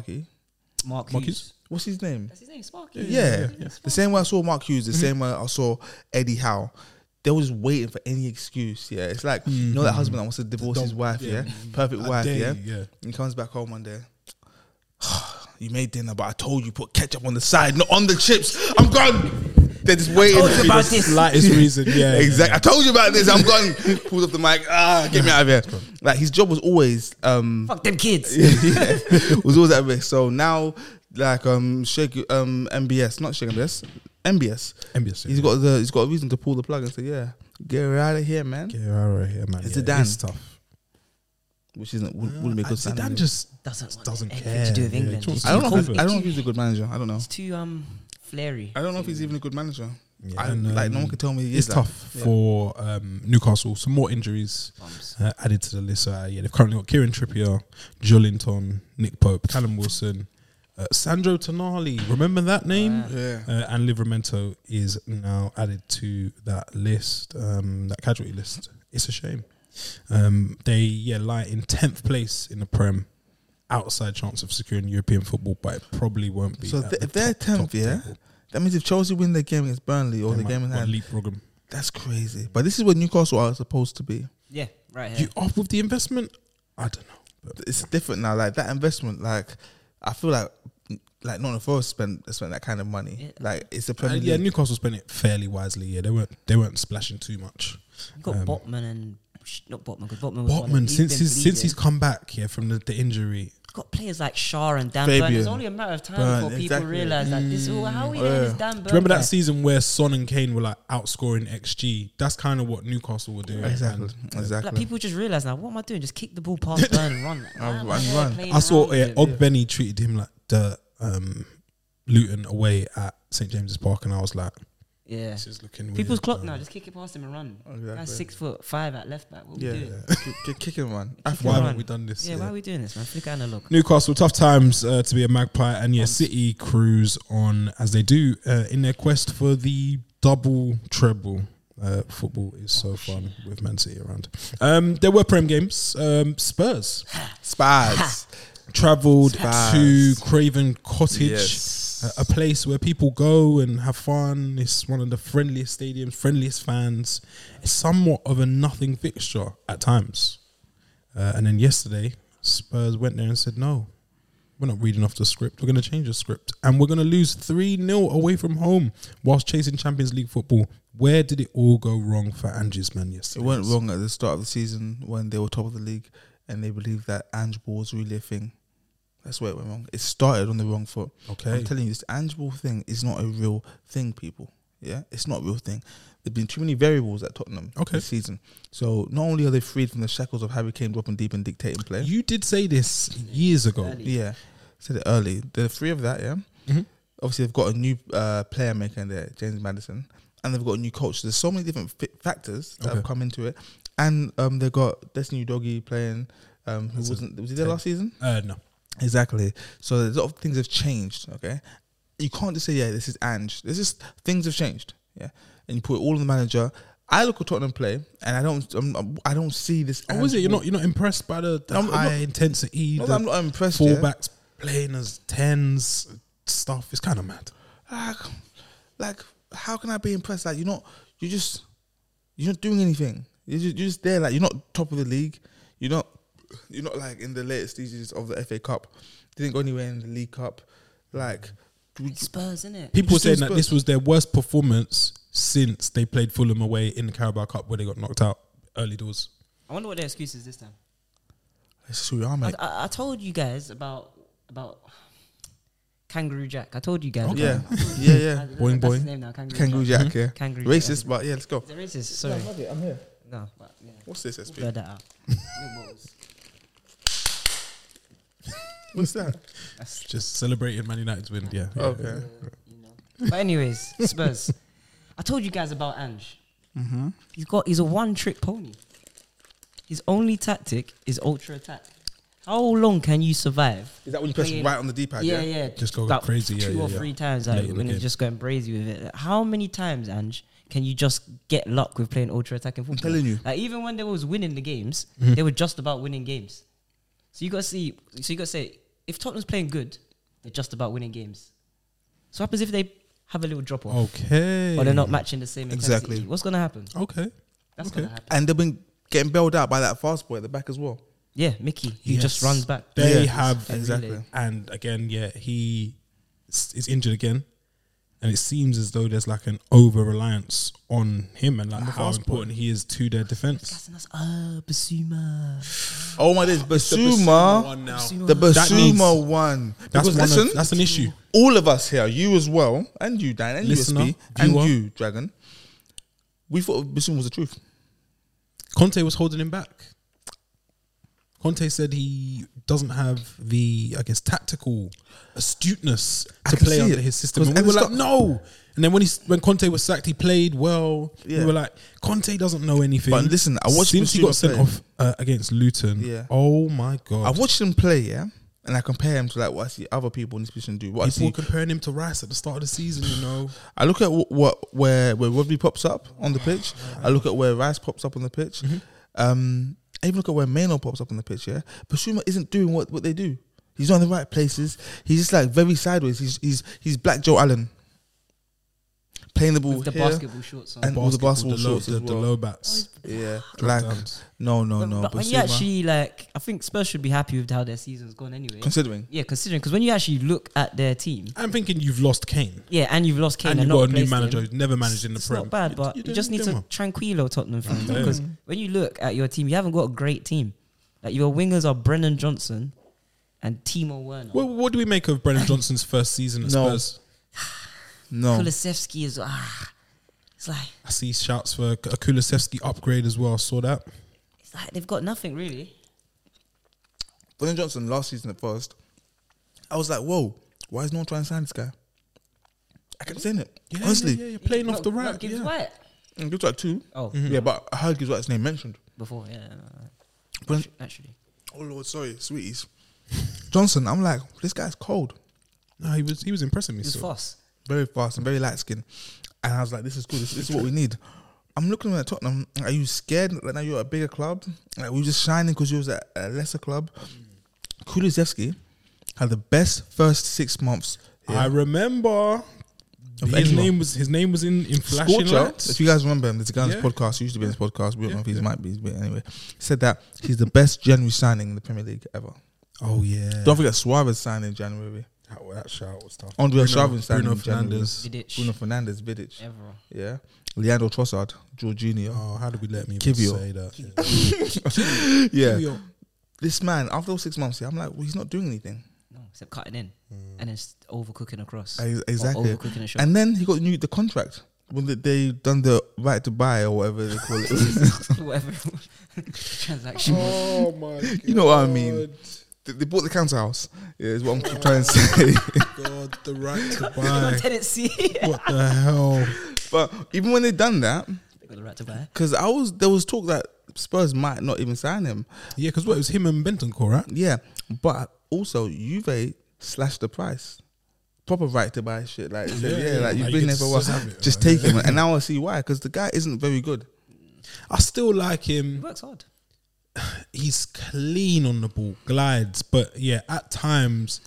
Mark Hughes? Hughes. What's his name? That's his name, Sparky. Yeah. The same way I saw Mark Hughes, the same way I saw Eddie Howe. They were just waiting for any excuse. Yeah, it's like you know that husband that wants to divorce his wife. Yeah, perfect wife. Yeah, he comes back home one day. You made dinner, but I told you put ketchup on the side, not on the chips. I'm gone. They're just waiting. told you about this. Slightest reason, yeah. Exactly. I told you about this. I'm gone. Pulls up the mic. Get me out of here. Like his job was always Fuck them kids. was always at risk. So now, like Sheikh MBS, not Sheikh MBS, MBS. MBS. He's got a reason to pull the plug and say, yeah, get her out of here, man. Get her out of here, man. It's yeah, Zidane. It's tough. Which wouldn't be a good sign. Zidane just doesn't care. care. To do with Yeah, England. he wants He's I too don't know. cold. I don't know if he's a good manager. I don't know. It's too flary. I don't know if he's even a good manager. Yeah, Like no one can tell me he it's is. tough Yeah. for Newcastle. Some more injuries Bums. added to the list. Yeah, they've currently got Kieran Trippier, Jolinton, Nick Pope, Callum Wilson, Sandro Tonali. Remember that name? Yeah. And Livramento is now added to that list, that casualty list. It's a shame. They lie in 10th place in the Prem, outside chance of securing European football, but it probably won't be. So at the if they're top 10th, yeah, table. that means if Chelsea win their game against Burnley or They the might game in got a hand, leapfrog 'em. that's crazy. But this is where Newcastle are supposed to be. Yeah, right here. You off with the investment? I don't know. But It's different now. Like that investment, like I feel like Nottingham Forest spent that kind of money. Yeah. Like it's a Premier yeah, League. Newcastle spent it fairly wisely. Yeah, they weren't splashing too much. You got Botman and not Botman because Botman was one Botman of- since been he's bleeding. come back from the injury. Got players like Shaw and Dan Fabian. Burn. It's only a matter of time Burn, before people exactly. realise that this. How are we Yeah. letting this Dan Burn? Do you remember guy? that season where Son and Kane were like outscoring XG? That's kind of what Newcastle were doing. Exactly. And, Exactly. Like people just realise now. What am I doing? Just kick the ball past Burn and run. Like, why am I Run, here run. playing I saw around with it? Ogbenny treated him like the Luton away at St James's Park, and I was like, Yeah. this is looking weird. People's clock now. Just kick it past him and run. Exactly. Guy's 6'5" at left back. What are Yeah, we doing? kick him, man. Why haven't run. we done this? Yeah, why are we doing this, man? Flick analog. Newcastle, tough times to be a Magpie, and City cruise on as they do in their quest for the double treble. Football is so fun with Man City around. There were Prem games. Spurs Spaz. travelled Spurs. to Craven Cottage, Yes. a place where people go and have fun. It's one of the friendliest stadiums, friendliest fans. It's somewhat of a nothing fixture at times. And then yesterday, Spurs went there and said, no, we're not reading off the script. We're going to change the script. And we're going to lose 3-0 away from home whilst chasing Champions League football. Where did it all go wrong for Angie's man yesterday? It went wrong at the start of the season when they were top of the league and they believed that Ange Ball was really a thing. That's where it went wrong. It started on the wrong foot. Okay. I'm telling you, this Ange Ball thing is not a real thing, people. Yeah, it's not a real thing. There's been too many variables at Tottenham this season. So not only are they freed from the shackles of Harry Kane dropping deep and dictating play. You did say this years ago. Yeah, said it early. They're free of that, yeah. Mm-hmm. Obviously, they've got a new player maker in there, James Maddison, and they've got a new coach. There's so many different factors that have come into it, and they've got Destiny Udogie playing. Was he there last season? No. Exactly. So there's a lot of things have changed. Okay, you can't just say, yeah, this is Ange. There's just things have changed. Yeah, and you put it all on the manager. I look at Tottenham play, and I don't see this. Oh, is it? You're not impressed by the I'm high not- intensity, No, the I'm not impressed. Yeah. fullbacks playing as 10s stuff? It's kind of mad. Like, how can I be impressed? Like, you're not doing anything. You're just there. Like, you're not top of the league. You're not like in the latest stages of the FA Cup. Didn't go anywhere in the League Cup. Like, Spurs, innit? People were Still saying that Spurs. this was their worst performance since they played Fulham away in the Carabao Cup where they got knocked out early doors. I wonder what their excuse is this time. it's who you are, mate. I told you guys about Kangaroo Jack. I told you guys. Yeah, about him. yeah. That's Boing, his boing. name now, Kangaroo Jack, yeah. Kangaroo Racist, Jack. but yeah, let's go. Is it racist? Sorry. I'm here. No, but yeah. What's this, SP? Blur that out. New balls. What's that? Just celebrating Man United's win. Yeah. Okay. You know. But anyways, Spurs. I told you guys about Ange. Mm-hmm. He's a one-trick pony. His only tactic is ultra attack. How long can you survive? Is that when you press playing- right on the D-pad? Yeah. Just go about crazy, yeah, two or yeah. three times, Late like, in the when game. it's just going crazy with it. How many times, Ange, can you just get luck with playing ultra attacking football? telling you. Like even when they was winning the games, Mm-hmm. they were just about winning games. So you got to see. So you got to say, if Tottenham's playing good, they're just about winning games. So what happens if they have a little drop off, Okay. or they're not matching the same intensity? Exactly. What's gonna happen? Okay. That's Okay. gonna happen. And they've been getting bailed out by that fast boy at the back as well. Yeah, Mickey. He Yes. just runs back. They Yeah, have exactly. Really. And again, yeah, he is injured again. And it seems as though there's like an over reliance on him and like the how fast important he is to their defense. Gassing us. Basuma. Oh my days, Basuma. The That needs- Basuma one. That's Because one listen, that's an issue. all of us here, you as well, and you, Dan, and Listener, USP, and viewer. you, Dragon, we thought Basuma was the truth. Conte was holding him back. Conte said he doesn't have the, I guess, tactical astuteness I to can play see under it. his system. 'Cause And we at were the like, no. And then when Conte was sacked, he played well. Yeah. We were like, Conte doesn't know anything. But listen, I watched since he Basuma got sent play. off against Luton. Yeah. Oh my god! I watched him play, yeah, and I compare him to like what I see other people in this position do. What I People see, were comparing him to Rice at the start of the season. You know, I look at where Rodri pops up on the pitch. I look at where Rice pops up on the pitch. I even look at where Maino pops up on the pitch. Yeah, Basuma isn't doing what they do. He's not in the right places. He's just like very sideways. He's Black Joe Allen. Playing the ball With the here basketball shorts on. and all the basketball the shorts low, as the well. low bats. Yeah, Drop like downs. no. But when you Basuma, actually like, I think Spurs should be happy with how their season's gone anyway. considering, Yeah, considering because when you actually look at their team, I'm thinking you've lost Kane. yeah, and you've lost Kane And and, you've not got a new replaced manager him, who's never managed in the it's Prem. not bad, but you just need to tranquilo Tottenham fans Yeah. because when you look at your team, you haven't got a great team. Like your wingers are Brennan Johnson and Timo Werner. What do we make of Brennan Johnson's first season at No. Spurs? no. Kulusevski is it's like I see shouts for a Kulusevski upgrade as well. I saw that. they've got nothing really. Brennan Johnson last season at first, I was like, whoa, why is no one trying to sign this guy? I kept saying it. Honestly. yeah, you're playing off the Not right. Gibbs Yeah. White. Gibbs White too. Oh, Yeah, but I heard Gibbs White's name mentioned. before, yeah. Brennan- Actually. oh Lord, sorry, sweeties. Johnson, I'm like, this guy's cold. No, he was impressing me. He was still. fast. Very fast and very light skinned. And I was like, this is good. This is what we need. I'm looking at Tottenham. Are you scared that now you're at a bigger club? Like, were you just shining because you was at a lesser club? Kulusevski had the best first 6 months. I remember his anyone. name was in flashing Scorcher, lights. if you guys remember him, there's a guy on this Yeah. podcast who used to be in this podcast. We don't know if he yeah. might be, but anyway, he said that he's the best January signing in the Premier League ever. Oh yeah. Don't forget Suarez signed in January. that shout was tough. Andre Bruno Suarez signed in Fernandes. Vidic. Bruno Fernandes, Vidic, Ever. yeah, Leandro Trossard, Jorginho. Oh, how did we let me even Kivio. say that? Yeah, Kivio. this man after those 6 months, I'm like, well, he's not doing anything. No, except cutting in and then overcooking across. Exactly. Or overcooking a shot. And then he got the contract when they done the right to buy or whatever they call it. Whatever transaction. Oh my god. You know what I mean? They bought the council house. Yeah, is what I'm trying to say. God, the right to They got buy. tenancy. What the hell? But even when they done that, They got the right to buy. because there was talk that Spurs might not even sign him. Yeah, because it was him and Bentancur, right? Yeah, but also Juve slashed the price. Proper right to buy shit. Like, yeah, yeah. like you've Like, been you there could for a while. just have it, Just right? take him. And now I see why. Because the guy isn't very good. I still like He him. works hard. He's clean on the ball, glides, but yeah, at times,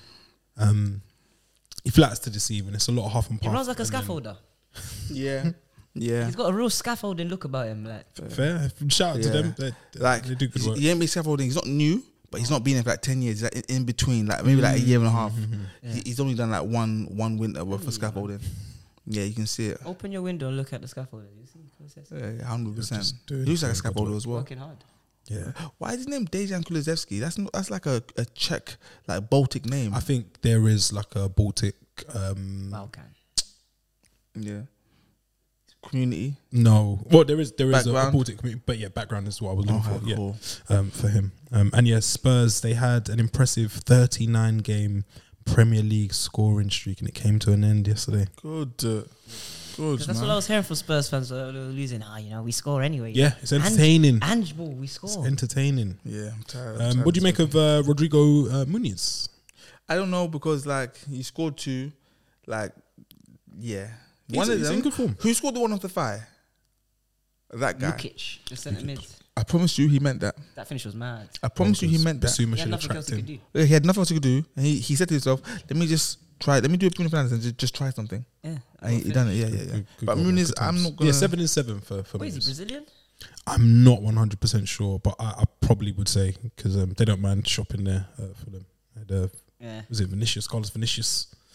he flatters to deceive, and it's a lot of half and He puff. runs like a and then- scaffolder. Yeah. Yeah. He's got a real scaffolding look about him. Like Fair. Shout out to Yeah. them. Like, They do good work. he ain't been scaffolding. He's not new, but he's not been there for like 10 years. He's like in between, like maybe like a year and a half. Yeah. He's only done like one winter worth of scaffolding. Yeah, you can see it. open your window and look at the scaffolding. You see, Yeah, 100%. Just doing He looks like a good scaffolder work. as well. working hard. Yeah. Why is his name Dejan Kulusevski? That's like a Czech, like Baltic name. I think there is like a Baltic. Balkan. Yeah. Community. No, well, there is a Background. Baltic community, but yeah, background is what I was looking for. Yeah, Cool. for him. And yeah, Spurs, they had an impressive 39 game Premier League scoring streak, and it came to an end yesterday. Good. That's what I was hearing from Spurs fans. They were losing. We score anyway. Yeah, it's entertaining. And we It's score. entertaining. Yeah, I'm tired. What do you make of Rodrigo Muniz? I don't know because like he scored 2, like yeah. He's in good form. Who scored the one off the thigh? That guy. Lukic, the centre mid. I promise you, he meant that. That finish was mad. I promise you, he meant that. Basuma He should had have nothing else tracked he could him. do. He had nothing else to do, and he said to himself, "Let me just try. Let me do a Bruno Fernandes and just try something." Yeah. And he done it. Yeah. Good But goal, Muniz, good I'm times. not gonna. Yeah, 7-7 for Wait, is he Muniz. Brazilian? I'm not 100% sure, but I probably would say because they don't mind shopping there for them. Yeah. Was it Vinicius? Carlos Vinicius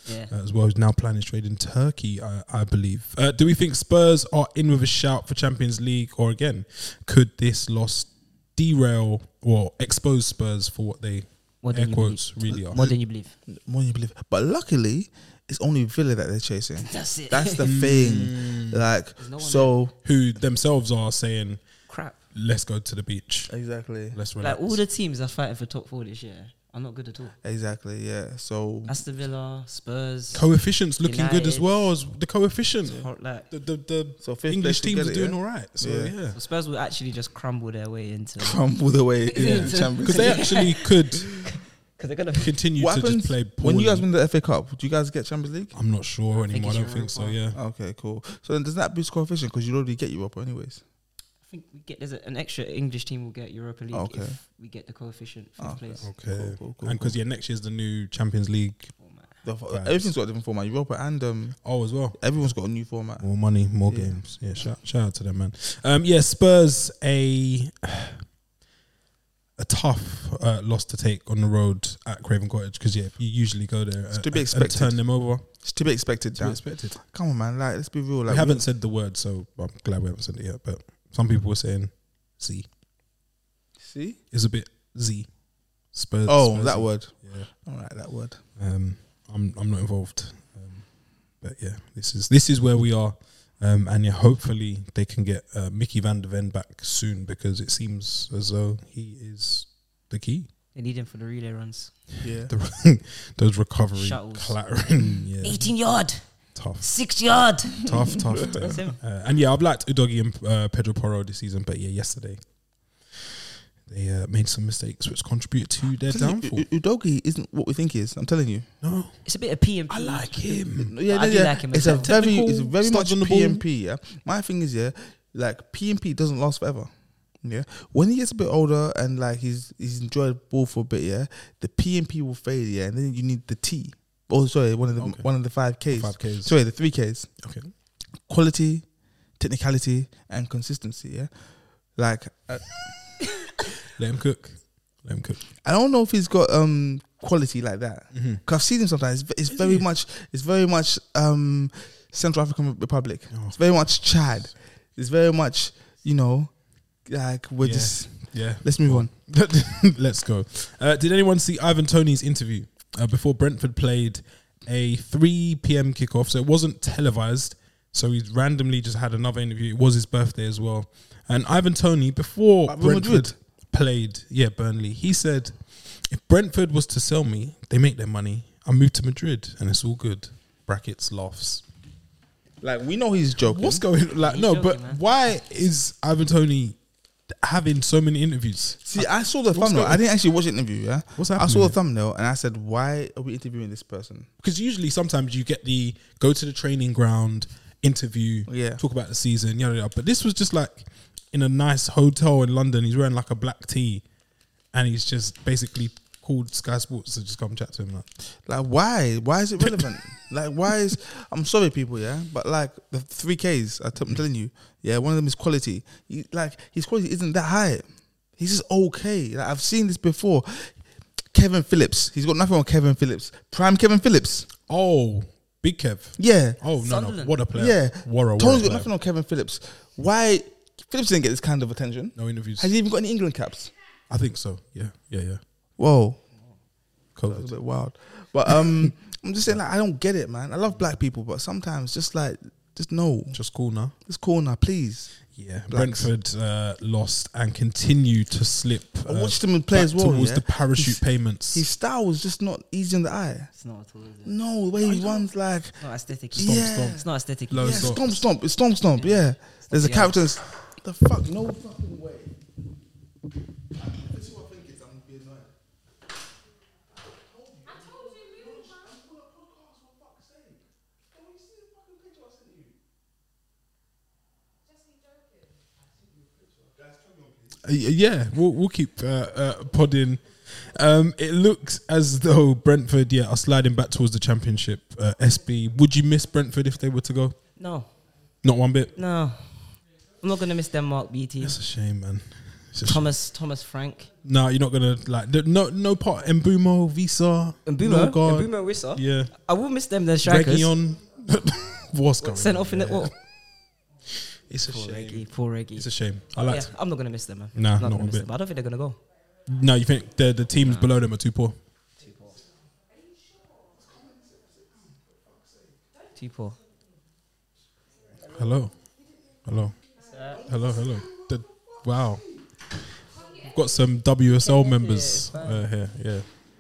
Yeah. as well. He's now planning his trade in Turkey, I believe. Do we think Spurs are in with a shout for Champions League, or again, could this loss derail or expose Spurs for what they air quotes really are? More than you believe. More than you believe. But luckily, it's only Villa that they're chasing. That's it. That's the thing. Like, no one so Who themselves are saying, Crap. let's go to the beach. exactly, Let's relax. Like all the teams that's fighting for top 4 this year are not good at all. exactly, yeah. So Aston Villa, Spurs, Coefficients looking good as United. well as the coefficient. like The so fifth English place will teams get are it, doing yeah? all right. So Yeah. yeah. so Spurs will actually just crumble their way into crumble the way into Yeah. the Champions Because they actually could because they're gonna. continue What to happens just play when you guys poorly. win the FA Cup? Do you guys get Champions League? I'm not sure anymore. I it's don't think so. Europa. Yeah. Okay, cool. So then does that boost coefficient because you already get Europa anyways? I think we get an extra English team will get Europa League Okay. if we get the coefficient fifth Okay. place. Okay. Cool, And because next year's the new Champions League. The- everything's got a different format. Europa and Oh, as well. everyone's got a new format. More money, more Yeah. games. Yeah, shout out to them, man. Yeah, Spurs a tough loss to take on the road at Craven Cottage because you usually go there It's to be and expected. turn them over. It's to be expected. To be Dan. expected. Come on, man. Like, let's be real. Like, We haven't said the word, so I'm glad we haven't said it yet. But some people were saying Z. see. It's a bit Z. Spurs. Oh, Spurs. that word. Yeah. All right, that word. I'm not involved, but yeah, this is where we are, and yeah, hopefully they can get Mickey van der Ven back soon because it seems as though he is the key. They need him for the relay runs. Yeah. Those recovery Shuttles. clattering, yeah, 18-yard, tough, 6-yard. tough. That's him. And yeah, I've liked Udogie and Pedro Porro this season, but yeah, yesterday they made some mistakes which contributed to their downfall. Udogie isn't what we think he is. I'm telling you. No, It's a bit of PMP. I like him. Yeah, I do like him It's as a well. it's Technical, very much studs on the ball. PMP. Yeah. My thing is, yeah, like PMP doesn't last forever. Yeah. When he gets a bit older and like he's enjoyed ball for a bit, yeah, the PMP will fade. Yeah, and then you need the T. Oh, sorry, one of the Okay. 5Ks. 5Ks. Sorry, the 3Ks. Okay. Quality, technicality, and consistency. Yeah. Like Let him cook. Let him cook. I don't know if he's got quality like that. Cause I've seen him sometimes. It's very much Central African Republic. Oh. It's very much Chad. It's very much, you know, like we're just. Yeah. Let's move on. Let's go. Did anyone see Ivan Toney's interview before Brentford played a 3 p.m. kickoff? So it wasn't televised. So he randomly just had another interview. It was his birthday as well. And Ivan Toney, before At Real Brentford Madrid? played, Burnley, he said, if Brentford was to sell me, they make their money. I move to Madrid and it's all good. Brackets, laughs. Like we know he's joking. What's going like? He's No, joking, but man. why is Ivan Toney having so many interviews? See, I saw the What's thumbnail. going- I didn't actually watch the interview. Yeah, What's I happening saw the here? thumbnail and I said, "Why are we interviewing this person?" Because usually sometimes you get the go to the training ground, interview, Yeah. talk about the season, yada yada. But this was just like in a nice hotel in London. He's wearing like a black tee, and he's just basically called Sky Sports to just come chat to him. Like, why? Why is it relevant? Like, why is? I'm sorry, people. Yeah, but like the 3Ks, I'm telling you. Yeah, one of them is quality. His quality isn't that high. He's just okay. Like I've seen this before. Kevin Phillips. He's got nothing on Kevin Phillips. Prime Kevin Phillips. Oh, Big Kev. Yeah. Oh no, Sunderland. what a player. Yeah. What a Tony's got player. nothing on Kevin Phillips. Why? Phillips didn't get this kind of attention. No interviews. Has he even got any England caps? I think so. Yeah. Whoa. That was COVID. a bit wild. But I'm just saying, like, I don't get it, man. I love black people, but sometimes just no. Just cool now. Just call now, please. Yeah, Blacks. Brentford lost and continue to slip. I watched him play back as well. towards Yeah? the parachute payments. His style was just not easy on the eye. It's not at all. Is it? No, the way he runs, like, It's not aesthetic. Stomp, It's stomp. It's not aesthetic. Low yeah, socks. stomp. It's stomp. Yeah. There's a Yeah. character. The fuck? No fucking way. This is what I think is. I'm being annoyed. Yeah, we'll keep podding. It looks as though Brentford, are sliding back towards the Championship. SB, would you miss Brentford if they were to go? No, Not one bit. no. I'm not gonna miss them, Mark BT. That's a shame, man. Thomas Frank. No, you're not gonna like no part. Mbumo, Visa, Norgard. Mbumo, Wissa. Yeah, I will miss them. The strikers. Reguilon. What's going Sent on? off in the what? It's a shame. Poor Reggie. It's a shame. Yeah, I'm not gonna miss them, man. Nah, I'm not gonna a miss bit. them. But I don't think they're gonna go. No, you think the teams below them are too poor? Too poor. Hello. Wow. We've got some WSL members here. Yeah.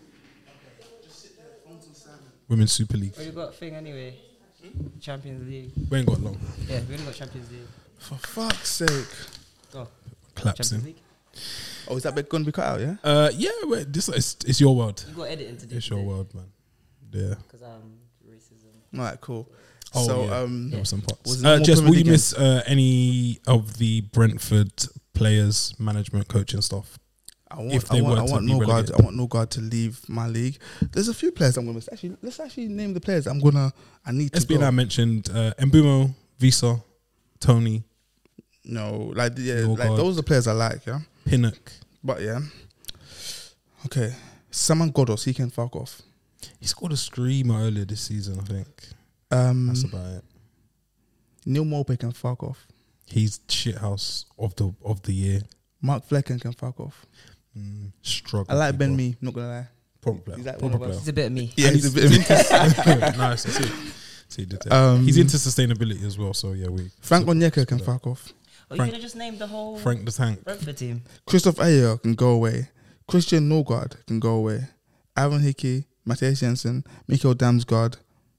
Women's Super League. Oh, you got thing anyway. Champions League. We ain't got long. Yeah, we only got Champions League. For fuck's sake. Go. Claps Champions in. League. Oh, is that bit going to be cut out, yeah? Yeah. Wait, this it's your world. You got editing to do. It's your world, man. Yeah. Because racism. All right, cool. Oh, So, yeah. um, There were some parts. was there more Jess, Premier will you League miss any of the Brentford players, management, coaching stuff? I want if they were to be Norgard. relegated. I want Norgard to leave my league. There's a few players I'm gonna miss. Actually, let's actually name the players I need to SB and I go. mentioned Mbumo, Visa, Tony, No, like Norgard. like those are the players I like. Yeah, Pinnock. but yeah. Okay, Saman Ghoddos, he can fuck off. He scored a screamer earlier this season, I think. That's about it. Neil Maupay can fuck off. He's shithouse of the year. Mark Flecken can fuck off. Struggle. I like Ben people. Mee, not gonna lie. Proper player. He's like Proper one of player. us. It's a bit of me. Yeah, And he's a bit of me. Nice. That's it. See, he did that. He's into sustainability as well. So yeah, Frank Onyeka can fuck off. Oh, Frank- you're gonna just name the whole Frank the Tank. Brentford team. Christoph Ayer can go away. Christian Norgard can go away. Aaron Hickey, Matthias Jensen, Mikael Damsgaard,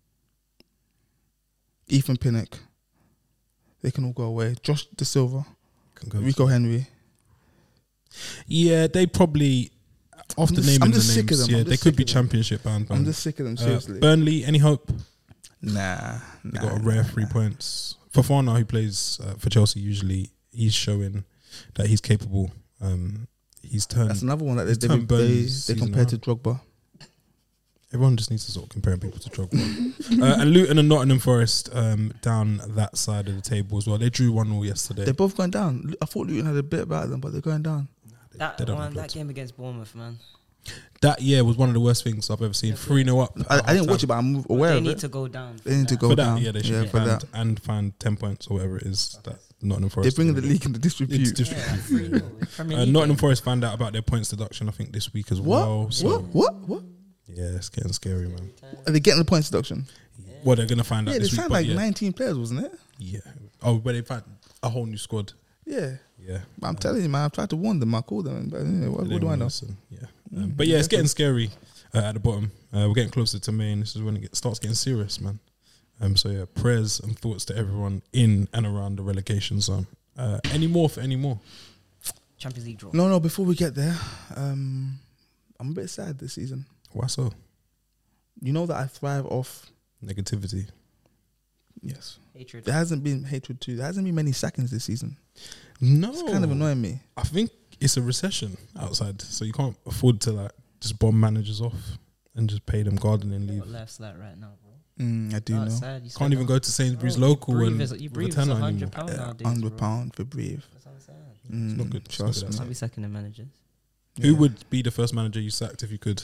Ethan Pinnock. They can all go away. Josh De Silva, Can go. Rico Henry. Yeah, they probably after just- naming I'm the just names. sick of them. Yeah, I'm they just could sick be of them. championship bound. I'm just sick of them, seriously. Burnley, any hope? Nah. They got a rare 3 points. Fofana, who plays for Chelsea, usually he's showing that he's capable. He's turned. That's another one that he's turned they Burnley's season compared to around. Drogba. Everyone just needs to start comparing people to Drogba. And Luton and Nottingham Forest down that side of the table as well. They drew 1-1 yesterday. They're both going down. I thought Luton had a bit about them, but they're going down. That they don't one, have that loads. game against Bournemouth, man. That was one of the worst things I've ever seen. 3-0 up. I didn't watch it, but I'm aware They of need it. to go down. They need to that. go For that, down. yeah, they should be for banned that. and find 10 points or whatever it is that Nottingham They're Forest. bringing the do. league into disrepute. It's just- Yeah, 3-0. Premier League Nottingham game. Forest found out about their points deduction, I think, this week as well. So, What? yeah, it's getting scary, man. Are they getting the points deduction? Well, they're going to find out Yeah, they this week. signed But like yeah. 19 players, wasn't it? Yeah. Oh, but they found a whole new squad. Yeah. Yeah. But I'm telling you, man, I've tried to warn them. I called them. But anyway, what They do I didn't know? listen. Yeah. But yeah, it's getting scary at the bottom. We're getting closer to May, and this is when it starts getting serious, man. So yeah, prayers and thoughts to everyone in and around the relegation zone. Any more? Champions League draw. No, before we get there, I'm a bit sad this season. Why so? You know that I thrive off. Negativity. Yes. Hatred. There hasn't been hatred too. There hasn't been many sackings this season. No. It's kind of annoying me. I think it's a recession outside, so you can't afford to like just bomb managers off and just pay them gardening leave. What life's like right now, bro? I do know. Sad. You Can't even go to Sainsbury's Bro, local and you with breathe a is tenner £100 anymore. nowadays. £100 for breathe. That's what I'm saying. It's not good. It's not Trust good me. I'll be second in managers. Who Yeah. would be the first manager you sacked if you could?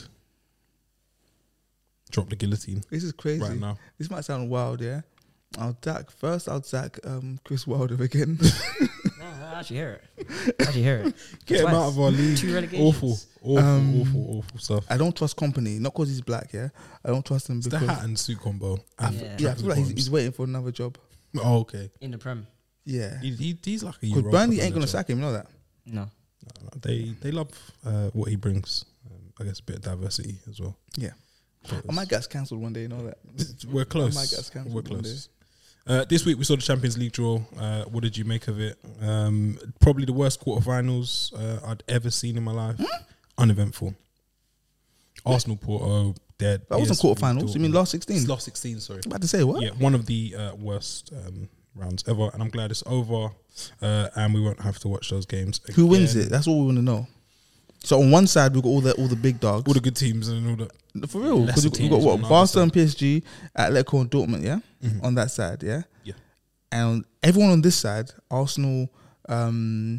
Drop the guillotine This is crazy. right now. This might sound wild, yeah. I'll sack Chris Wilder again. No, I actually hear it. Get him Twice. out of our league. 2 relegations. Awful stuff. I don't trust company, not because he's black, yeah. I don't trust him It's because the hat and suit combo. I Yeah. feel like he's waiting for another job. Oh, okay. In the Prem. Yeah. He's like a Because Europa Burnley ain't gonna manager. sack him, you know that. No. No, they love what he brings. I guess a bit of diversity as well. Yeah. But I might get us cancelled one day, you know that. we're close. I might get us cancelled We're one close. This week we saw the Champions League draw. What did you make of it? Probably the worst quarterfinals I'd ever seen in my life. Uneventful. Arsenal, Porto, dead. That wasn't PSV, quarterfinals. You mean Dortmund. last 16? It's last 16, sorry. I'm about to say what? Yeah, one of the worst rounds ever, and I'm glad it's over, and we won't have to watch those games again. Who wins it? That's all we want to know. So on one side we've got all the big dogs. All the good teams and all the For real, because lesser we've got teams what on the Barca other and PSG, Atletico and Dortmund, yeah, Mhm. on that side, yeah, Yeah. and everyone on this side, Arsenal,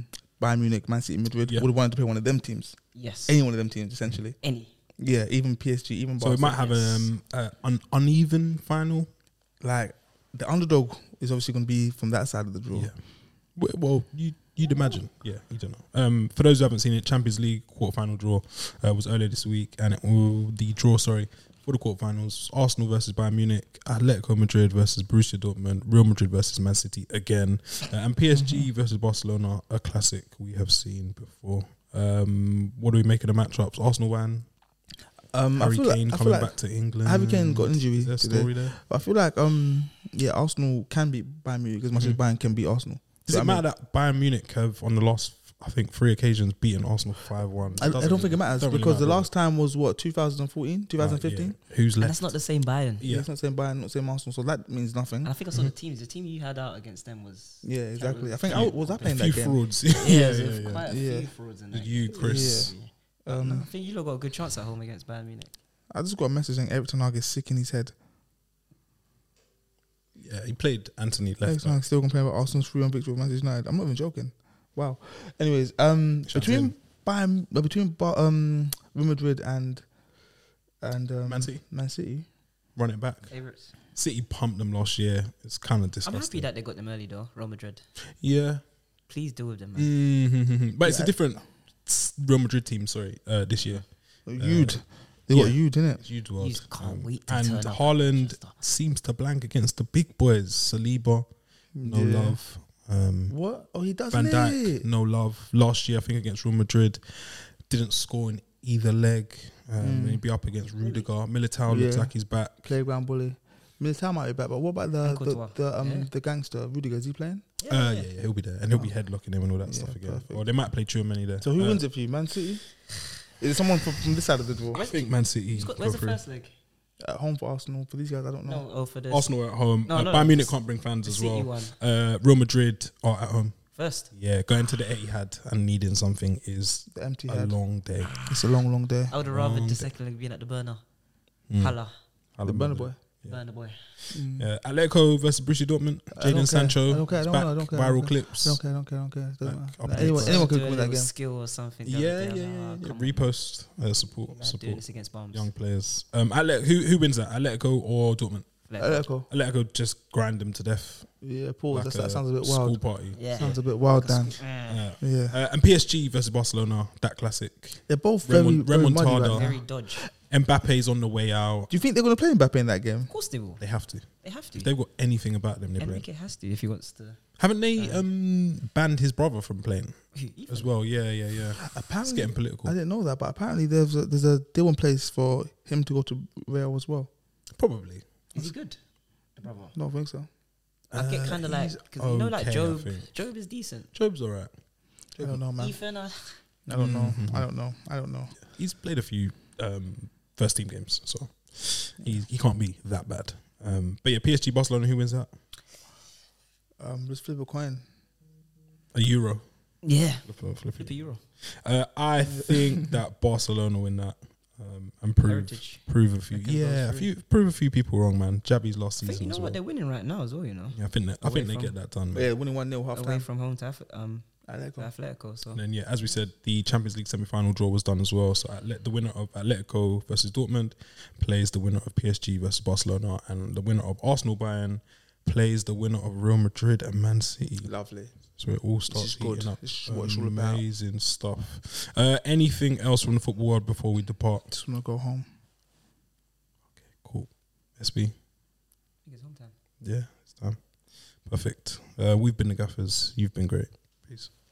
Bayern Munich, Man City, Madrid Yeah. would have wanted to play one of them teams. Yes. Any one of them teams, essentially. Any. Yeah, even PSG, even So we Barca. might have an uneven final. Like, the underdog is obviously going to be from that side of the draw. Yeah. Well, you'd imagine. Yeah, you don't know. For those who haven't seen it, Champions League quarterfinal draw was earlier this week, and the draw, for the quarterfinals: Arsenal versus Bayern Munich, Atletico Madrid versus Borussia Dortmund, Real Madrid versus Man City again, and PSG versus Barcelona, a classic we have seen before. What do we make of the matchups? Arsenal won. Harry Kane coming back to England. Harry Kane got an injury Is there a today. story there? But I feel like Arsenal can beat Bayern Munich as much as Bayern can beat Arsenal. Does it matter that Bayern Munich have on the last, I think, 3 occasions beaten Arsenal 5-1? I don't think it matters Don't really because the matter. last time was what, 2014, 2015. Yeah. Who's And left? that's not the same Bayern. Yeah, it's not saying Bayern, not saying Arsenal, so that means nothing. And I think I saw the teams. The team you had out against them was Yeah, exactly. I think terrible. was I A playing few that game? frauds. Yeah, there's quite a Yeah. few frauds in that. You, Chris. Yeah. I think you lot got a good chance at home against Bayern Munich. I just got a message saying Eric Ten Hag is sick in his head. Yeah, he played Anthony Eric left Ten back. Hag still complaining about Arsenal's 3-1 victory over Manchester United. I'm not even joking. Wow. Anyways, between Real Madrid and Man City. Run it back. Favourites. City pumped them last year. It's kind of I'm disgusting. happy that they got them early though. Real Madrid. Yeah. Please deal with them, man. But it's a Yeah. different Real Madrid team, this year. Jude. They got Jude, innit? It's huge world. You can't wait to and turn up at Haaland Manchester. seems to blank against the big boys. Saliba, no Yeah. love. What? Oh, he does Van it. Dijk, no love. Last year, I think against Real Madrid, didn't score in either leg. He'd be up against Rudiger. Militao looks Yeah. like he's back. Playground bully. Militao might be back, but what about And Courtois. the gangster Rudiger? Is he playing? Yeah, he'll be there, and he'll be headlocking him and all that Yeah, stuff again. perfect. Or they might play Tchouameni there. So who wins it for you? Man City? Is it someone from this side of the draw? I think Man City. Where's the go through. first leg? At home for Arsenal. For these guys, I don't know. No, oh for the Arsenal at home. No, Bayern Munich the can't bring fans as City well. one. Real Madrid are at home. First. Yeah, going to the Etihad and needing something is The empty a head. long day. It's a long day. I would have rather Wrong the day. second leg being at the burner. Mm. Hala. The burner boy. Yeah. Burner boy. Atletico versus Borussia Dortmund. I don't Jadon care. Sancho. I don't care. is I back. don't care. Viral clips. I don't care. Doesn't Like, matter. up Like, to anyone date. can Do win a that little game. skill or something. the Yeah. other day. Come on. Repost, support, You're not doing support. this against bombs. Young players. Who wins that? Atletico or Dortmund? Atletico. Atletico just grind them to death. Yeah, pause. Like That sounds a bit school wild. party. Yeah. Sounds a bit wild, Dan. Yeah. And PSG versus Barcelona, that classic. They're both very muddy Remontada. right now. Very dodge. Mbappe's on the way out. Do you think they're going to play Mbappe in that game? Of course they will. They have to. They have to. If they've got anything about them, they play. Enrique has to if he wants to. Haven't they banned his brother from playing Even- as well? Yeah. It's Apparently, getting political. I didn't know that, but apparently there's a deal in place for him to go to Real as well. Probably. Is he good? The brother. No, I think so. I get kind of like he's because you know like okay, I Job. think. Job is decent. Job's alright. I don't know, man. Ethan, I don't know. Mhm. I don't know. He's played a few first team games, so he can't be that bad. But yeah, PSG Barcelona, who wins that? Let's flip a coin. A Euro. yeah, Flip flip a Euro. I think that Barcelona win that and prove Heritage. a few. Reckon Yeah, goes through. prove a few people wrong, man. Javi's last I think season you know as what well. they're winning right now as well. You know, Yeah, I think Away they from- get that done. Man. Yeah, winning 1-0 half away time. from home to Atletico. Atletico. So And then yeah, as we said, the Champions League semi-final draw was done as well. So the winner of Atletico versus Dortmund plays the winner of PSG versus Barcelona, and the winner of Arsenal Bayern plays the winner of Real Madrid and Man City. Lovely. So it all is starts good. heating up. This is what it's all about. Amazing stuff. Anything else from the football world before we depart? Just want to go home. Cool. SB. I think it's home time. Yeah, it's time. Perfect. We've been the Gaffers. You've been great. Peace.